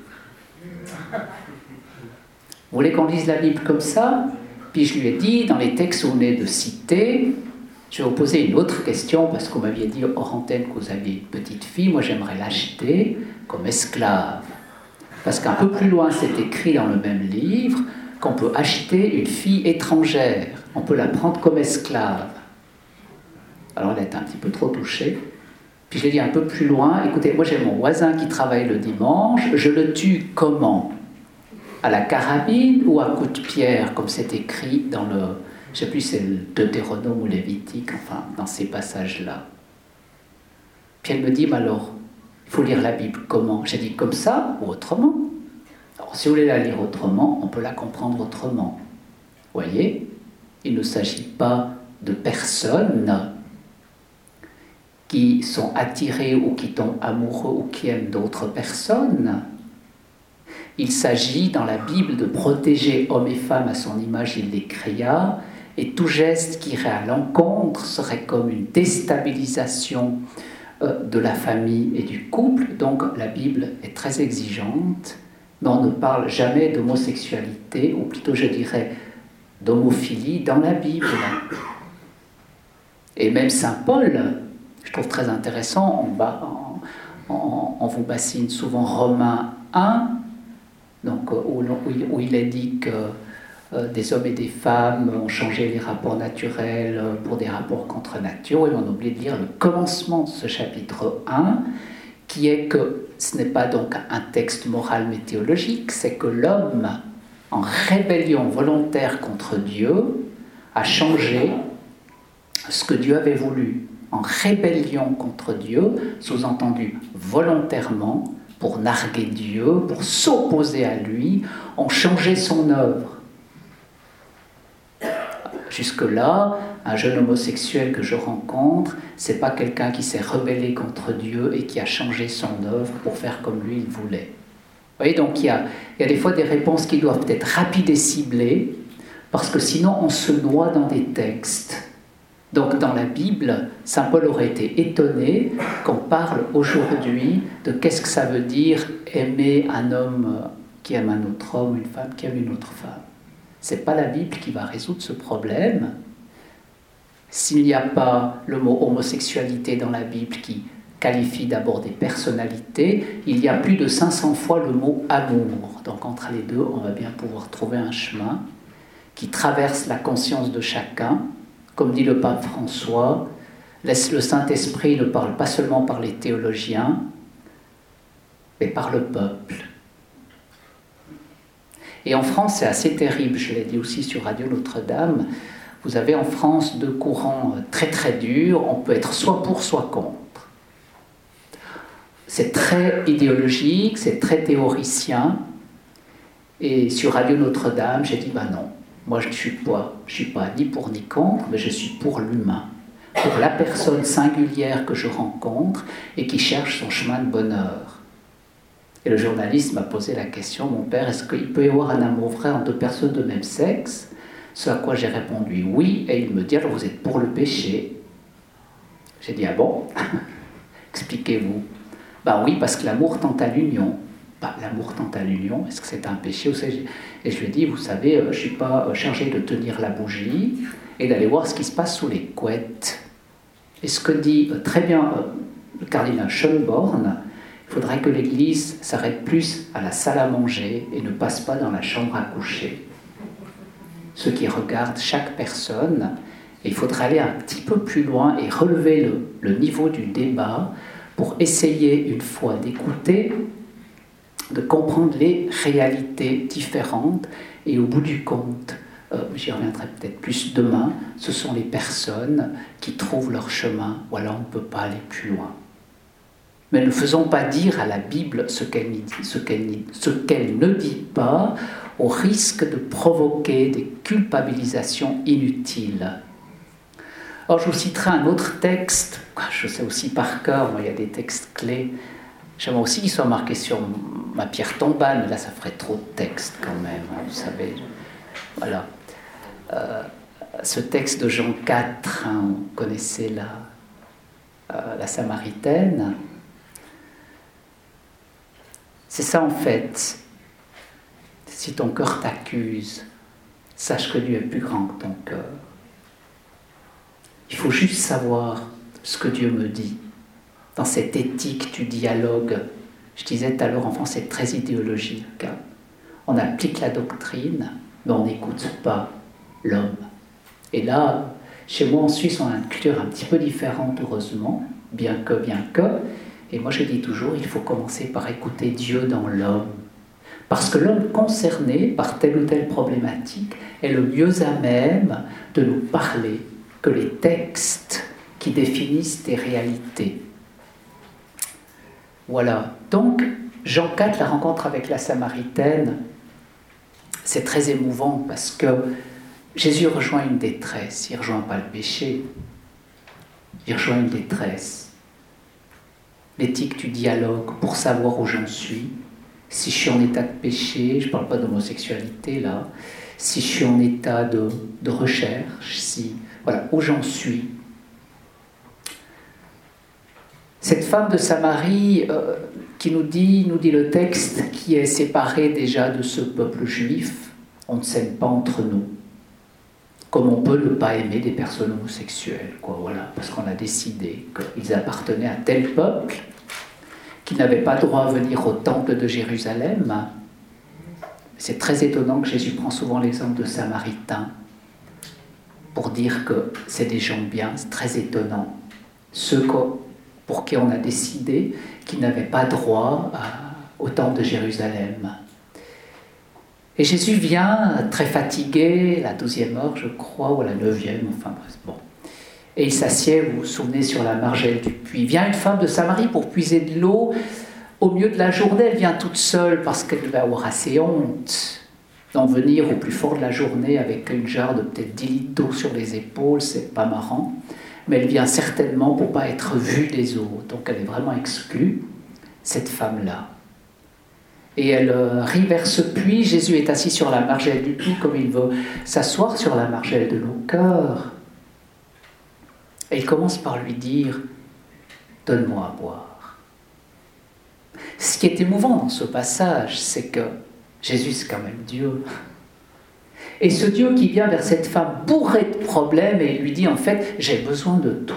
Vous voulez qu'on lise la Bible comme ça? Puis je lui ai dit, dans les textes où on est de citer, je vais vous poser une autre question, parce que vous m'aviez dit hors antenne que vous aviez une petite fille, moi j'aimerais l'acheter comme esclave. Parce qu'un peu plus loin, c'est écrit dans le même livre qu'on peut acheter une fille étrangère, on peut la prendre comme esclave. Alors elle était un petit peu trop touchée. Puis je lui ai dit un peu plus loin, écoutez, moi j'ai mon voisin qui travaille le dimanche, je le tue comment? À la carabine ou à coups de pierre, comme c'est écrit dans le, je ne sais plus si c'est le Deutéronome ou Lévitique, enfin dans ces passages-là. Puis elle me dit, mais alors, il faut lire la Bible comment? J'ai dit comme ça ou autrement? Alors si vous voulez la lire autrement, on peut la comprendre autrement. Vous voyez, il ne s'agit pas de personnes qui sont attirées ou qui tombent amoureux ou qui aiment d'autres personnes. Il s'agit dans la Bible de protéger hommes et femmes à son image, il les créa, et tout geste qui irait à l'encontre serait comme une déstabilisation de la famille et du couple. Donc la Bible est très exigeante, mais on ne parle jamais d'homosexualité, ou plutôt je dirais d'homophilie dans la Bible. Et même Saint Paul, je trouve très intéressant, on vous bassine souvent Romains 1, donc, où il est dit que des hommes et des femmes ont changé les rapports naturels pour des rapports contre nature, et on oublie de lire le commencement de ce chapitre 1, qui est que ce n'est pas donc un texte moral mais théologique, c'est que l'homme, en rébellion volontaire contre Dieu, a changé ce que Dieu avait voulu. En rébellion contre Dieu, sous-entendu volontairement, pour narguer Dieu, pour s'opposer à lui, ont changé son œuvre. Jusque-là, un jeune homosexuel que je rencontre, c'est pas quelqu'un qui s'est rebellé contre Dieu et qui a changé son œuvre pour faire comme lui il voulait. Vous voyez, donc il y a des fois des réponses qui doivent être rapides et ciblées, parce que sinon on se noie dans des textes. Donc dans la Bible, saint Paul aurait été étonné qu'on parle aujourd'hui de qu'est-ce que ça veut dire aimer un homme qui aime un autre homme, une femme qui aime une autre femme. Ce n'est pas la Bible qui va résoudre ce problème. S'il n'y a pas le mot homosexualité dans la Bible qui qualifie d'abord des personnalités, il y a plus de 500 fois le mot amour. Donc entre les deux, on va bien pouvoir trouver un chemin qui traverse la conscience de chacun. Comme dit le pape François, le Saint-Esprit ne parle pas seulement par les théologiens, mais par le peuple. Et en France, c'est assez terrible, je l'ai dit aussi sur Radio Notre-Dame, vous avez en France 2 courants très très durs, on peut être soit pour, soit contre. C'est très idéologique, c'est très théoricien, et sur Radio Notre-Dame, j'ai dit, non, moi je ne suis pas ni pour ni contre, mais je suis pour l'humain, pour la personne singulière que je rencontre et qui cherche son chemin de bonheur. Et le journaliste m'a posé la question, mon père, est-ce qu'il peut y avoir un amour vrai entre deux personnes de même sexe? Ce à quoi j'ai répondu oui, et il me dit, alors vous êtes pour le péché? J'ai dit, ah bon? Expliquez-vous. Ben oui, parce que l'amour tend à l'union. Ben, l'amour tend à l'union, est-ce que c'est un péché? Et je lui ai dit, vous savez, je ne suis pas chargé de tenir la bougie et d'aller voir ce qui se passe sous les couettes. Et ce que dit très bien le cardinal Schönborn, il faudrait que l'Église s'arrête plus à la salle à manger et ne passe pas dans la chambre à coucher. Ceux qui regardent chaque personne, et il faudrait aller un petit peu plus loin et relever le niveau du débat pour essayer une fois d'écouter, de comprendre les réalités différentes, et au bout du compte, j'y reviendrai peut-être plus demain, ce sont les personnes qui trouvent leur chemin, ou alors on ne peut pas aller plus loin. Mais ne faisons pas dire à la Bible ce qu'elle ne dit pas, au risque de provoquer des culpabilisations inutiles. Or, je vous citerai un autre texte, je sais aussi par cœur, moi il y a des textes clés, j'aimerais aussi qu'ils soient marqués sur ma pierre tombale, mais là ça ferait trop de textes quand même, hein, vous savez. Voilà. Ce texte de Jean 4, hein, vous connaissez la Samaritaine. C'est ça en fait. Si ton cœur t'accuse, sache que Dieu est plus grand que ton cœur. Il faut juste savoir ce que Dieu me dit. Dans cette éthique du dialogue, je disais tout à l'heure, enfant, c'est très idéologique. On applique la doctrine, mais on n'écoute pas l'homme. Et là, chez moi en Suisse, on a une culture un petit peu différente, heureusement, bien que. Et moi je dis toujours, il faut commencer par écouter Dieu dans l'homme. Parce que l'homme concerné par telle ou telle problématique est le mieux à même de nous parler que les textes qui définissent des réalités. Voilà. Donc, Jean 4, la rencontre avec la Samaritaine, c'est très émouvant parce que Jésus rejoint une détresse. Il ne rejoint pas le péché. Il rejoint une détresse. L'éthique du dialogue pour savoir où j'en suis. Si je suis en état de péché, je ne parle pas d'homosexualité là, si je suis en état de recherche, voilà, où j'en suis. Cette femme de Samarie qui nous dit le texte, qui est séparée déjà de ce peuple juif, on ne s'aime pas entre nous. Comme on peut ne pas aimer des personnes homosexuelles, voilà, parce qu'on a décidé qu'ils appartenaient à tel peuple, qu'ils n'avaient pas droit à venir au temple de Jérusalem. C'est très étonnant que Jésus prend souvent l'exemple de Samaritains pour dire que c'est des gens bien, c'est très étonnant. Ceux pour qui on a décidé qu'ils n'avaient pas droit au temple de Jérusalem. Et Jésus vient très fatigué, la 12e heure, je crois, ou la 9e, enfin bref, bon. Et il s'assied, vous vous souvenez, sur la margelle du puits. Vient une femme de Samarie pour puiser de l'eau. Au milieu de la journée, elle vient toute seule parce qu'elle devait avoir assez honte d'en venir au plus fort de la journée avec une jarre de peut-être 10 litres d'eau sur les épaules, c'est pas marrant. Mais elle vient certainement pour ne pas être vue des autres. Donc elle est vraiment exclue, cette femme-là. Et elle rit vers ce puits. Jésus est assis sur la margelle du puits comme il veut s'asseoir sur la margelle de nos cœurs. Et il commence par lui dire « Donne-moi à boire ». Ce qui est émouvant dans ce passage, c'est que Jésus, c'est quand même Dieu. Et ce Dieu qui vient vers cette femme bourrée de problèmes et lui dit en fait « J'ai besoin de toi ».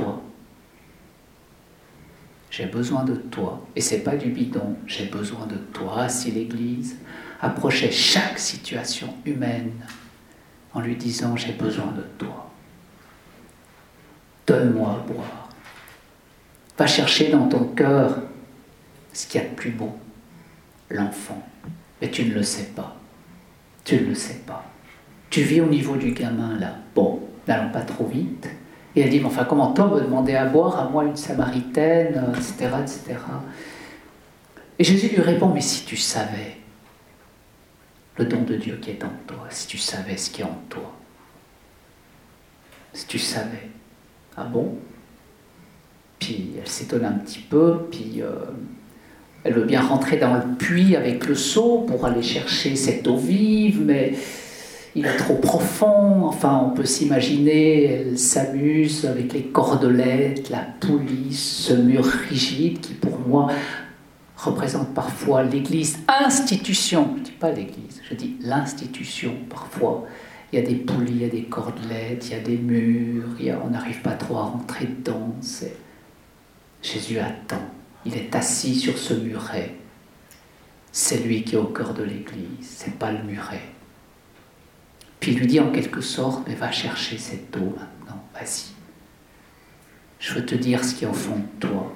J'ai besoin de toi. Et c'est pas du bidon, j'ai besoin de toi. Si l'Église approchait chaque situation humaine en lui disant j'ai besoin de toi. Donne-moi à boire. Va chercher dans ton cœur ce qu'il y a de plus beau, l'enfant. Mais tu ne le sais pas. Tu ne le sais pas. Tu vis au niveau du gamin là. Bon, n'allons pas trop vite. Et elle dit, mais enfin, comment toi me demander à boire, à moi une Samaritaine, etc., etc. Et Jésus lui répond, mais si tu savais le don de Dieu qui est en toi, si tu savais ce qui est en toi, si tu savais, ah bon? Puis elle s'étonne un petit peu, puis Elle veut bien rentrer dans le puits avec le seau pour aller chercher cette eau vive, mais il est trop profond. Enfin, on peut s'imaginer, elle s'amuse avec les cordelettes, la poulie, ce mur rigide qui, pour moi, représente parfois l'Église, institution. Je ne dis pas l'Église, je dis l'institution. Parfois, il y a des poulies, il y a des cordelettes, il y a des murs, on n'arrive pas trop à rentrer dedans. Jésus attend. Il est assis sur ce muret. C'est lui qui est au cœur de l'Église, c'est pas le muret. Puis il lui dit en quelque sorte, mais va chercher cette eau maintenant, vas-y. Je veux te dire ce qu'il y a au fond de toi.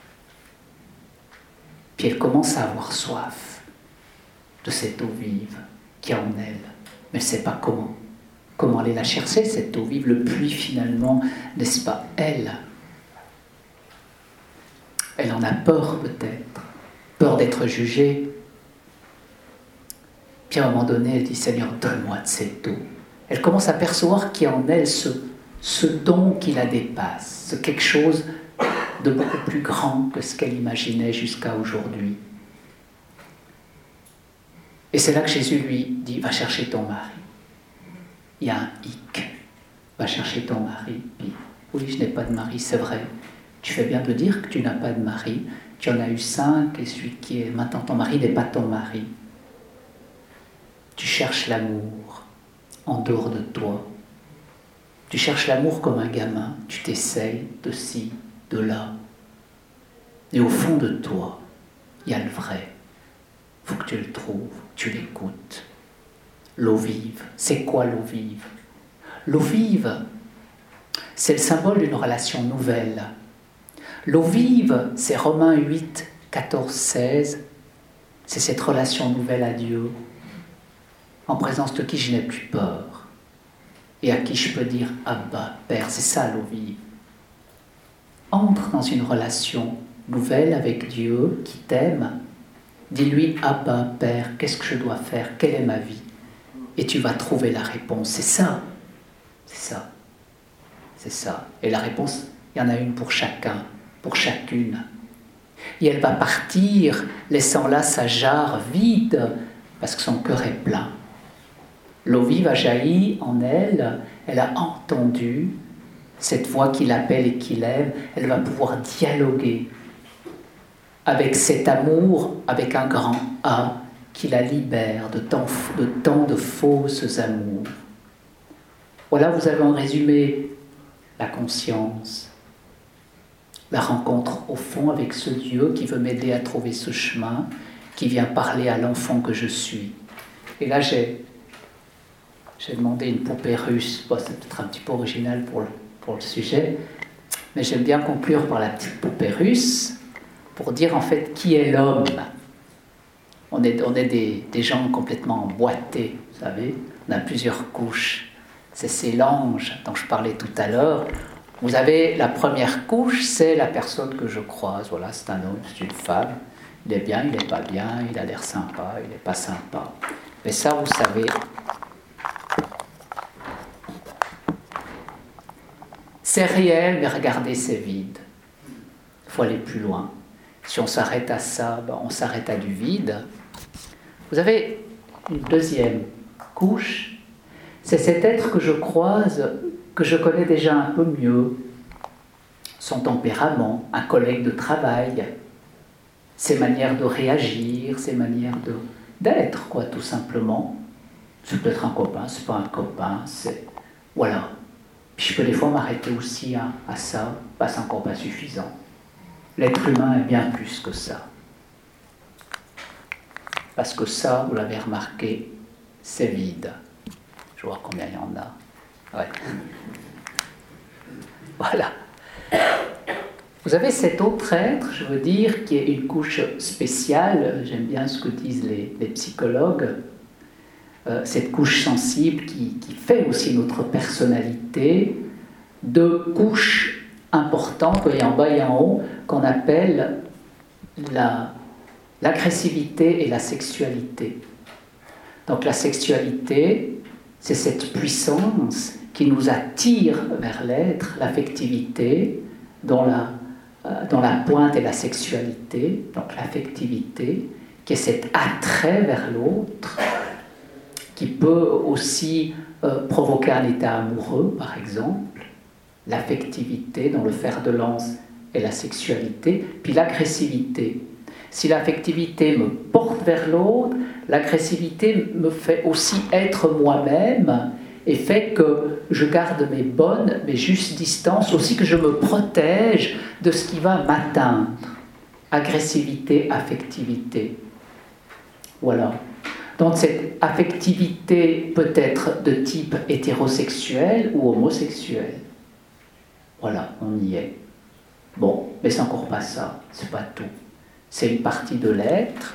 Puis elle commence à avoir soif de cette eau vive qui est en elle, mais elle ne sait pas comment. Comment aller la chercher, cette eau vive, le puits finalement, n'est-ce pas elle? Elle en a peur peut-être, peur d'être jugée. Puis à un moment donné, elle dit, Seigneur, donne-moi de cette eau. Elle commence à percevoir qu'il y a en elle ce don qui la dépasse, ce quelque chose de beaucoup plus grand que ce qu'elle imaginait jusqu'à aujourd'hui. Et c'est là que Jésus lui dit, va chercher ton mari. Il y a un hic, va chercher ton mari. Puis, oui, je n'ai pas de mari, c'est vrai. Tu fais bien de dire que tu n'as pas de mari. Tu en as eu 5 et celui qui est maintenant ton mari n'est pas ton mari. Tu cherches l'amour en dehors de toi. Tu cherches l'amour comme un gamin. Tu t'essayes de ci, de là. Et au fond de toi, il y a le vrai. Il faut que tu le trouves, tu l'écoutes. L'eau vive. C'est quoi l'eau vive? L'eau vive, c'est le symbole d'une relation nouvelle. L'eau vive, c'est Romains 8, 14, 16. C'est cette relation nouvelle à Dieu, en présence de qui je n'ai plus peur, et à qui je peux dire « Abba, Père », c'est ça l'eau vive. Entre dans une relation nouvelle avec Dieu qui t'aime, dis-lui « Abba, Père, qu'est-ce que je dois faire? Quelle est ma vie ?» Et tu vas trouver la réponse. C'est ça, c'est ça, c'est ça. Et la réponse, il y en a une pour chacun, pour chacune. Et elle va partir, laissant là sa jarre vide, parce que son cœur est plein. L'eau vive a jailli en elle, elle a entendu cette voix qui l'appelle et qui l'aime, elle va pouvoir dialoguer avec cet amour, avec un grand A, qui la libère de tant de fausses amours. Voilà, vous avez en résumé la conscience, la rencontre au fond avec ce Dieu qui veut m'aider à trouver ce chemin, qui vient parler à l'enfant que je suis. Et là, j'ai demandé une poupée russe. Bon, c'est peut-être un petit peu original pour le sujet, mais j'aime bien conclure par la petite poupée russe pour dire en fait qui est l'homme. On est des gens complètement emboîtés, vous savez. On a plusieurs couches. C'est ces langes dont je parlais tout à l'heure. Vous avez la première couche, c'est la personne que je croise. Voilà, c'est un homme, c'est une femme. Il est bien, il n'est pas bien, il a l'air sympa, il n'est pas sympa. Mais ça, vous savez, c'est réel, mais regardez, c'est vide. Il faut aller plus loin. Si on s'arrête à ça, on s'arrête à du vide. Vous avez une deuxième couche, c'est cet être que je croise, que je connais déjà un peu mieux, son tempérament, un collègue de travail, ses manières de réagir, ses manières d'être, quoi, tout simplement. C'est peut-être un copain, c'est pas un copain, c'est... Voilà. Puis je peux des fois m'arrêter aussi à ça, c'est encore pas suffisant. L'être humain est bien plus que ça. Parce que ça, vous l'avez remarqué, c'est vide. Je vois combien il y en a. Ouais. Voilà. Vous avez cet autre être, je veux dire, qui est une couche spéciale, j'aime bien ce que disent les psychologues, cette couche sensible qui fait aussi notre personnalité, deux couches importantes, et en bas et en haut, qu'on appelle l'agressivité et la sexualité. Donc la sexualité, c'est cette puissance qui nous attire vers l'être, l'affectivité, dont dont la pointe est la sexualité, donc l'affectivité, qui est cet attrait vers l'autre, qui peut aussi provoquer un état amoureux, par exemple, l'affectivité, dont le fer de lance est la sexualité, puis l'agressivité. Si l'affectivité me porte vers l'autre, l'agressivité me fait aussi être moi-même et fait que je garde mes bonnes, mes justes distances, aussi que je me protège de ce qui va m'atteindre. Agressivité, affectivité. Voilà. Donc cette affectivité peut être de type hétérosexuel ou homosexuel. Voilà, on y est. Bon, mais c'est encore pas ça, c'est pas tout. C'est une partie de l'être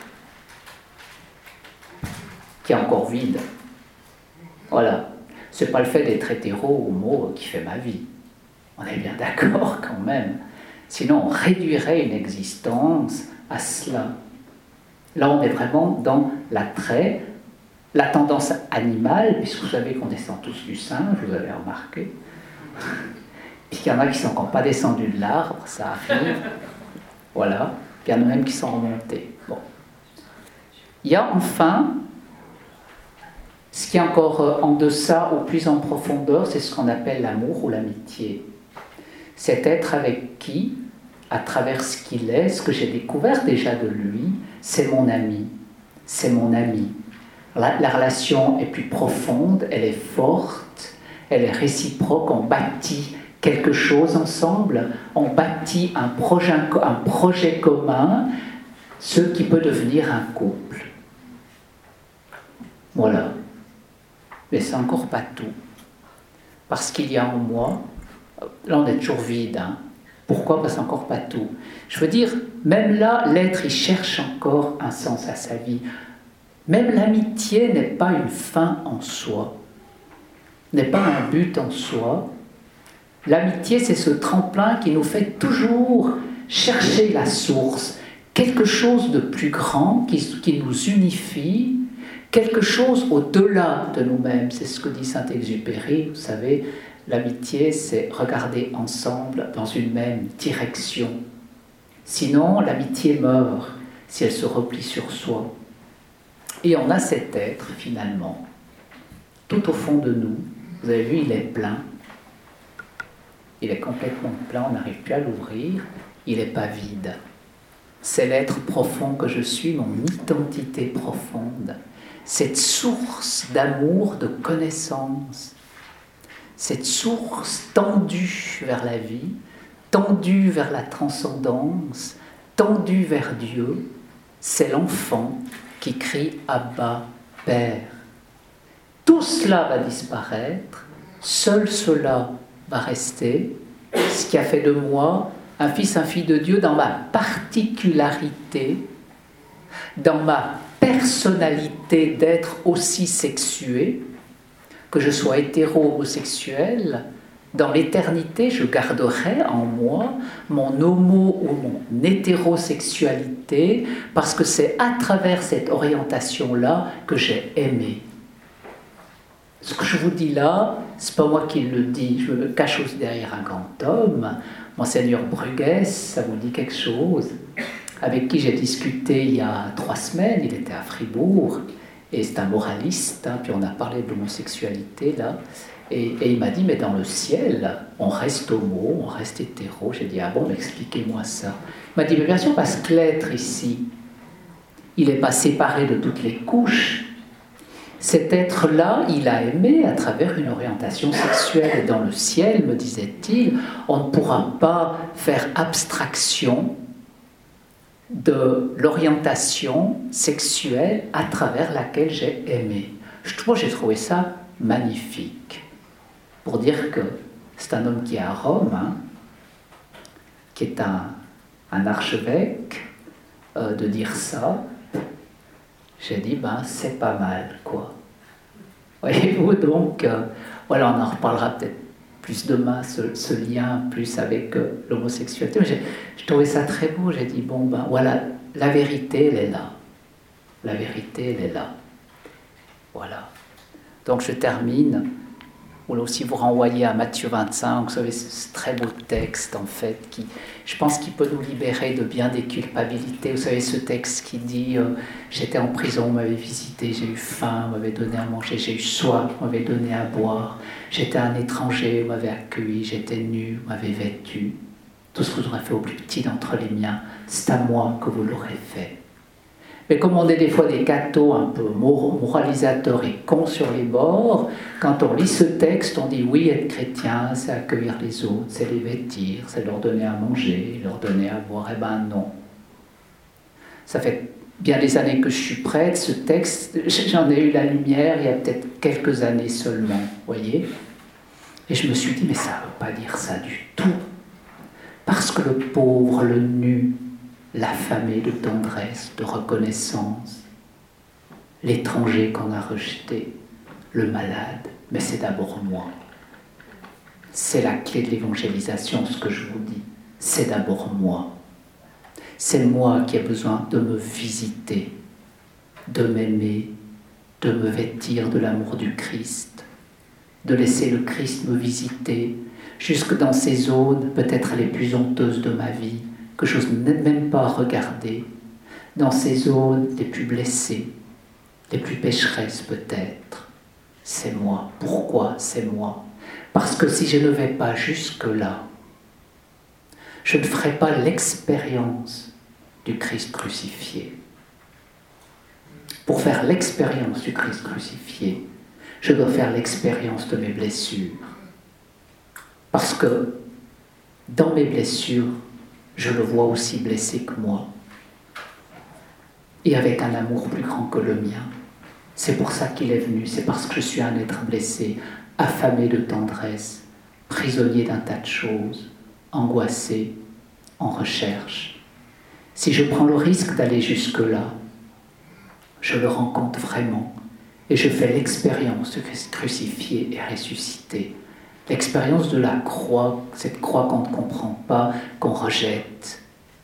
qui est encore vide. Voilà. C'est pas le fait d'être hétéro ou homo qui fait ma vie. On est bien d'accord quand même. Sinon, on réduirait une existence à cela. Là, on est vraiment dans l'attrait, la tendance animale, puisque vous savez qu'on descend tous du singe, vous avez remarqué. Puis il y en a qui ne sont encore pas descendus de l'arbre, ça arrive. Voilà. Puis il y en a même qui sont remontés. Bon. Il y a enfin, ce qui est encore en deçà ou plus en profondeur, c'est ce qu'on appelle l'amour ou l'amitié. Cet être avec qui, à travers ce qu'il est, ce que j'ai découvert déjà de lui, c'est mon ami. C'est mon ami. La relation est plus profonde, elle est forte, elle est réciproque, on bâtit quelque chose ensemble, on bâtit un projet commun, ce qui peut devenir un couple. Voilà. Mais c'est encore pas tout. Parce qu'il y a en moi, là on est toujours vide, hein. Pourquoi? Parce que c'est encore pas tout. Je veux dire, même là, l'être, il cherche encore un sens à sa vie. Même l'amitié n'est pas une fin en soi, n'est pas un but en soi. L'amitié, c'est ce tremplin qui nous fait toujours chercher la source, quelque chose de plus grand qui nous unifie, quelque chose au-delà de nous-mêmes. C'est ce que dit Saint-Exupéry, vous savez, l'amitié, c'est regarder ensemble dans une même direction. Sinon, l'amitié meurt si elle se replie sur soi. Et on a cet être, finalement, tout au fond de nous. Vous avez vu, il est plein. Il est complètement plein, on n'arrive plus à l'ouvrir. Il n'est pas vide. C'est l'être profond que je suis, mon identité profonde. Cette source d'amour, de connaissance. Cette source tendue vers la vie, tendue vers la transcendance, tendue vers Dieu, c'est l'enfant qui crie « Abba, Père ». Tout cela va disparaître, seul cela va rester, ce qui a fait de moi un fils, un fille de Dieu dans ma particularité, dans ma personnalité d'être aussi sexué, que je sois hétéro-homosexuel, dans l'éternité, je garderai en moi mon homo ou mon hétérosexualité, parce que c'est à travers cette orientation-là que j'ai aimé. Ce que je vous dis là, c'est pas moi qui le dis, je me cache aussi derrière un grand homme, Monseigneur Bruguès, ça vous dit quelque chose, avec qui j'ai discuté il y a 3 semaines, il était à Fribourg, et c'est un moraliste, hein, puis on a parlé de l'homosexualité là, et il m'a dit, mais dans le ciel, on reste homo, on reste hétéro. J'ai dit, ah bon, mais expliquez-moi ça. Il m'a dit, mais bien sûr, parce que l'être ici, il n'est pas séparé de toutes les couches. Cet être-là, il a aimé à travers une orientation sexuelle. Et dans le ciel, me disait-il, on ne pourra pas faire abstraction de l'orientation sexuelle à travers laquelle j'ai aimé. J'ai trouvé ça magnifique. Pour dire que c'est un homme qui est à Rome, hein, qui est un archevêque, de dire ça, j'ai dit, c'est pas mal, quoi. Voyez-vous, donc, voilà, on en reparlera peut-être plus demain, ce lien plus avec l'homosexualité. J'ai trouvé ça très beau, j'ai dit, voilà, la vérité, elle est là. La vérité, elle est là. Voilà. Donc je termine. voulais aussi vous renvoyer à Matthieu 25, vous savez, ce très beau texte, en fait, qui, je pense qu'il peut nous libérer de bien des culpabilités. Vous savez, ce texte qui dit j'étais en prison, on m'avait visité, j'ai eu faim, on m'avait donné à manger, j'ai eu soif, on m'avait donné à boire, j'étais un étranger, on m'avait accueilli, j'étais nu, on m'avait vêtu. Tout ce que vous aurez fait au plus petit d'entre les miens, c'est à moi que vous l'aurez fait. Mais comme on est des fois des cathos un peu moralisateurs et cons sur les bords, quand on lit ce texte, on dit oui, être chrétien, c'est accueillir les autres, c'est les vêtir, c'est leur donner à manger, leur donner à boire. Eh ben non. Ça fait bien des années que je suis prêtre, ce texte, j'en ai eu la lumière il y a peut-être quelques années seulement, voyez. Et je me suis dit, mais ça ne veut pas dire ça du tout. Parce que le pauvre, le nu, l'affamé de tendresse, de reconnaissance, l'étranger qu'on a rejeté, le malade, mais c'est d'abord moi. C'est la clé de l'évangélisation, ce que je vous dis. C'est d'abord moi. C'est moi qui ai besoin de me visiter, de m'aimer, de me vêtir de l'amour du Christ, de laisser le Christ me visiter, jusque dans ces zones peut-être les plus honteuses de ma vie, que j'ose même pas regarder, dans ces zones les plus blessées, les plus pécheresses peut-être. C'est moi. Pourquoi c'est moi? Parce que si je ne vais pas jusque-là, je ne ferai pas l'expérience du Christ crucifié. Pour faire l'expérience du Christ crucifié, je dois faire l'expérience de mes blessures. Parce que dans mes blessures, je le vois aussi blessé que moi. Et avec un amour plus grand que le mien. C'est pour ça qu'il est venu, c'est parce que je suis un être blessé, affamé de tendresse, prisonnier d'un tas de choses, angoissé, en recherche. Si je prends le risque d'aller jusque-là, je le rencontre vraiment et je fais l'expérience de Christ crucifié et ressuscité. L'expérience de la croix, cette croix qu'on ne comprend pas, qu'on rejette.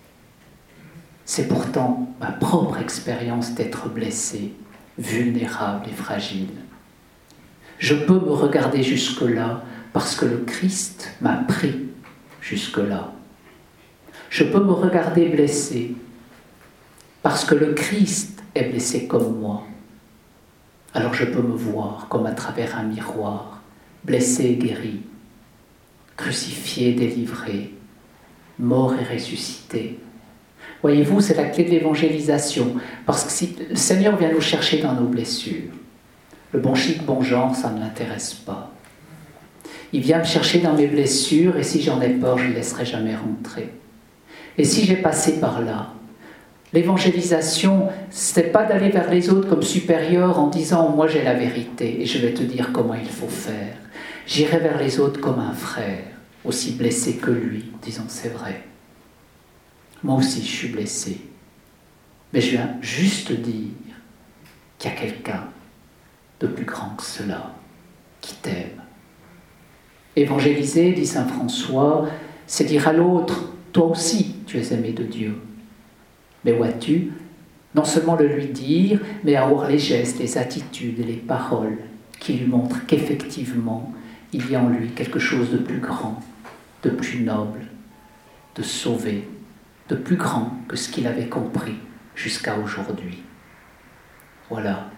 C'est pourtant ma propre expérience d'être blessé, vulnérable et fragile. Je peux me regarder jusque-là parce que le Christ m'a pris jusque-là. Je peux me regarder blessé parce que le Christ est blessé comme moi. Alors je peux me voir comme à travers un miroir, blessé et guéri, crucifié, délivré, mort et ressuscité. Voyez-vous, c'est la clé de l'évangélisation, parce que si le Seigneur vient nous chercher dans nos blessures, le bon chic, bon genre, ça ne l'intéresse pas. Il vient me chercher dans mes blessures, et si j'en ai peur, je ne le laisserai jamais rentrer. Et si j'ai passé par là, l'évangélisation, ce n'est pas d'aller vers les autres comme supérieurs en disant « moi j'ai la vérité et je vais te dire comment il faut faire ». J'irai vers les autres comme un frère, aussi blessé que lui, disant « c'est vrai, moi aussi je suis blessé, mais je viens juste dire qu'il y a quelqu'un de plus grand que cela, qui t'aime ». Évangéliser, dit saint François, c'est dire à l'autre « toi aussi tu es aimé de Dieu ». Mais vois-tu, non seulement le lui dire, mais avoir les gestes, les attitudes et les paroles qui lui montrent qu'effectivement, il y a en lui quelque chose de plus grand, de plus noble, de sauvé, de plus grand que ce qu'il avait compris jusqu'à aujourd'hui. Voilà.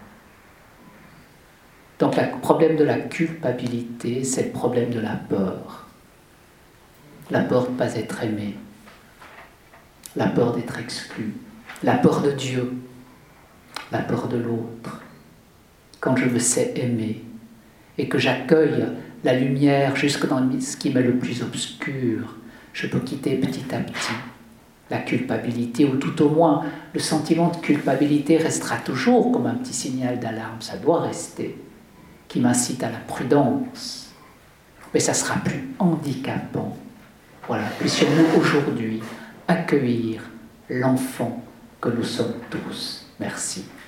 Donc le problème de la culpabilité, c'est le problème de la peur. La peur de ne pas être aimé. La peur d'être exclu, la peur de Dieu, la peur de l'autre. Quand je me sais aimer et que j'accueille la lumière jusque dans ce qui m'est le plus obscur, je peux quitter petit à petit la culpabilité, ou tout au moins le sentiment de culpabilité restera toujours comme un petit signal d'alarme, ça doit rester, qui m'incite à la prudence. Mais ça sera plus handicapant. Voilà, puissions-nous aujourd'hui accueillir l'enfant que nous sommes tous. Merci.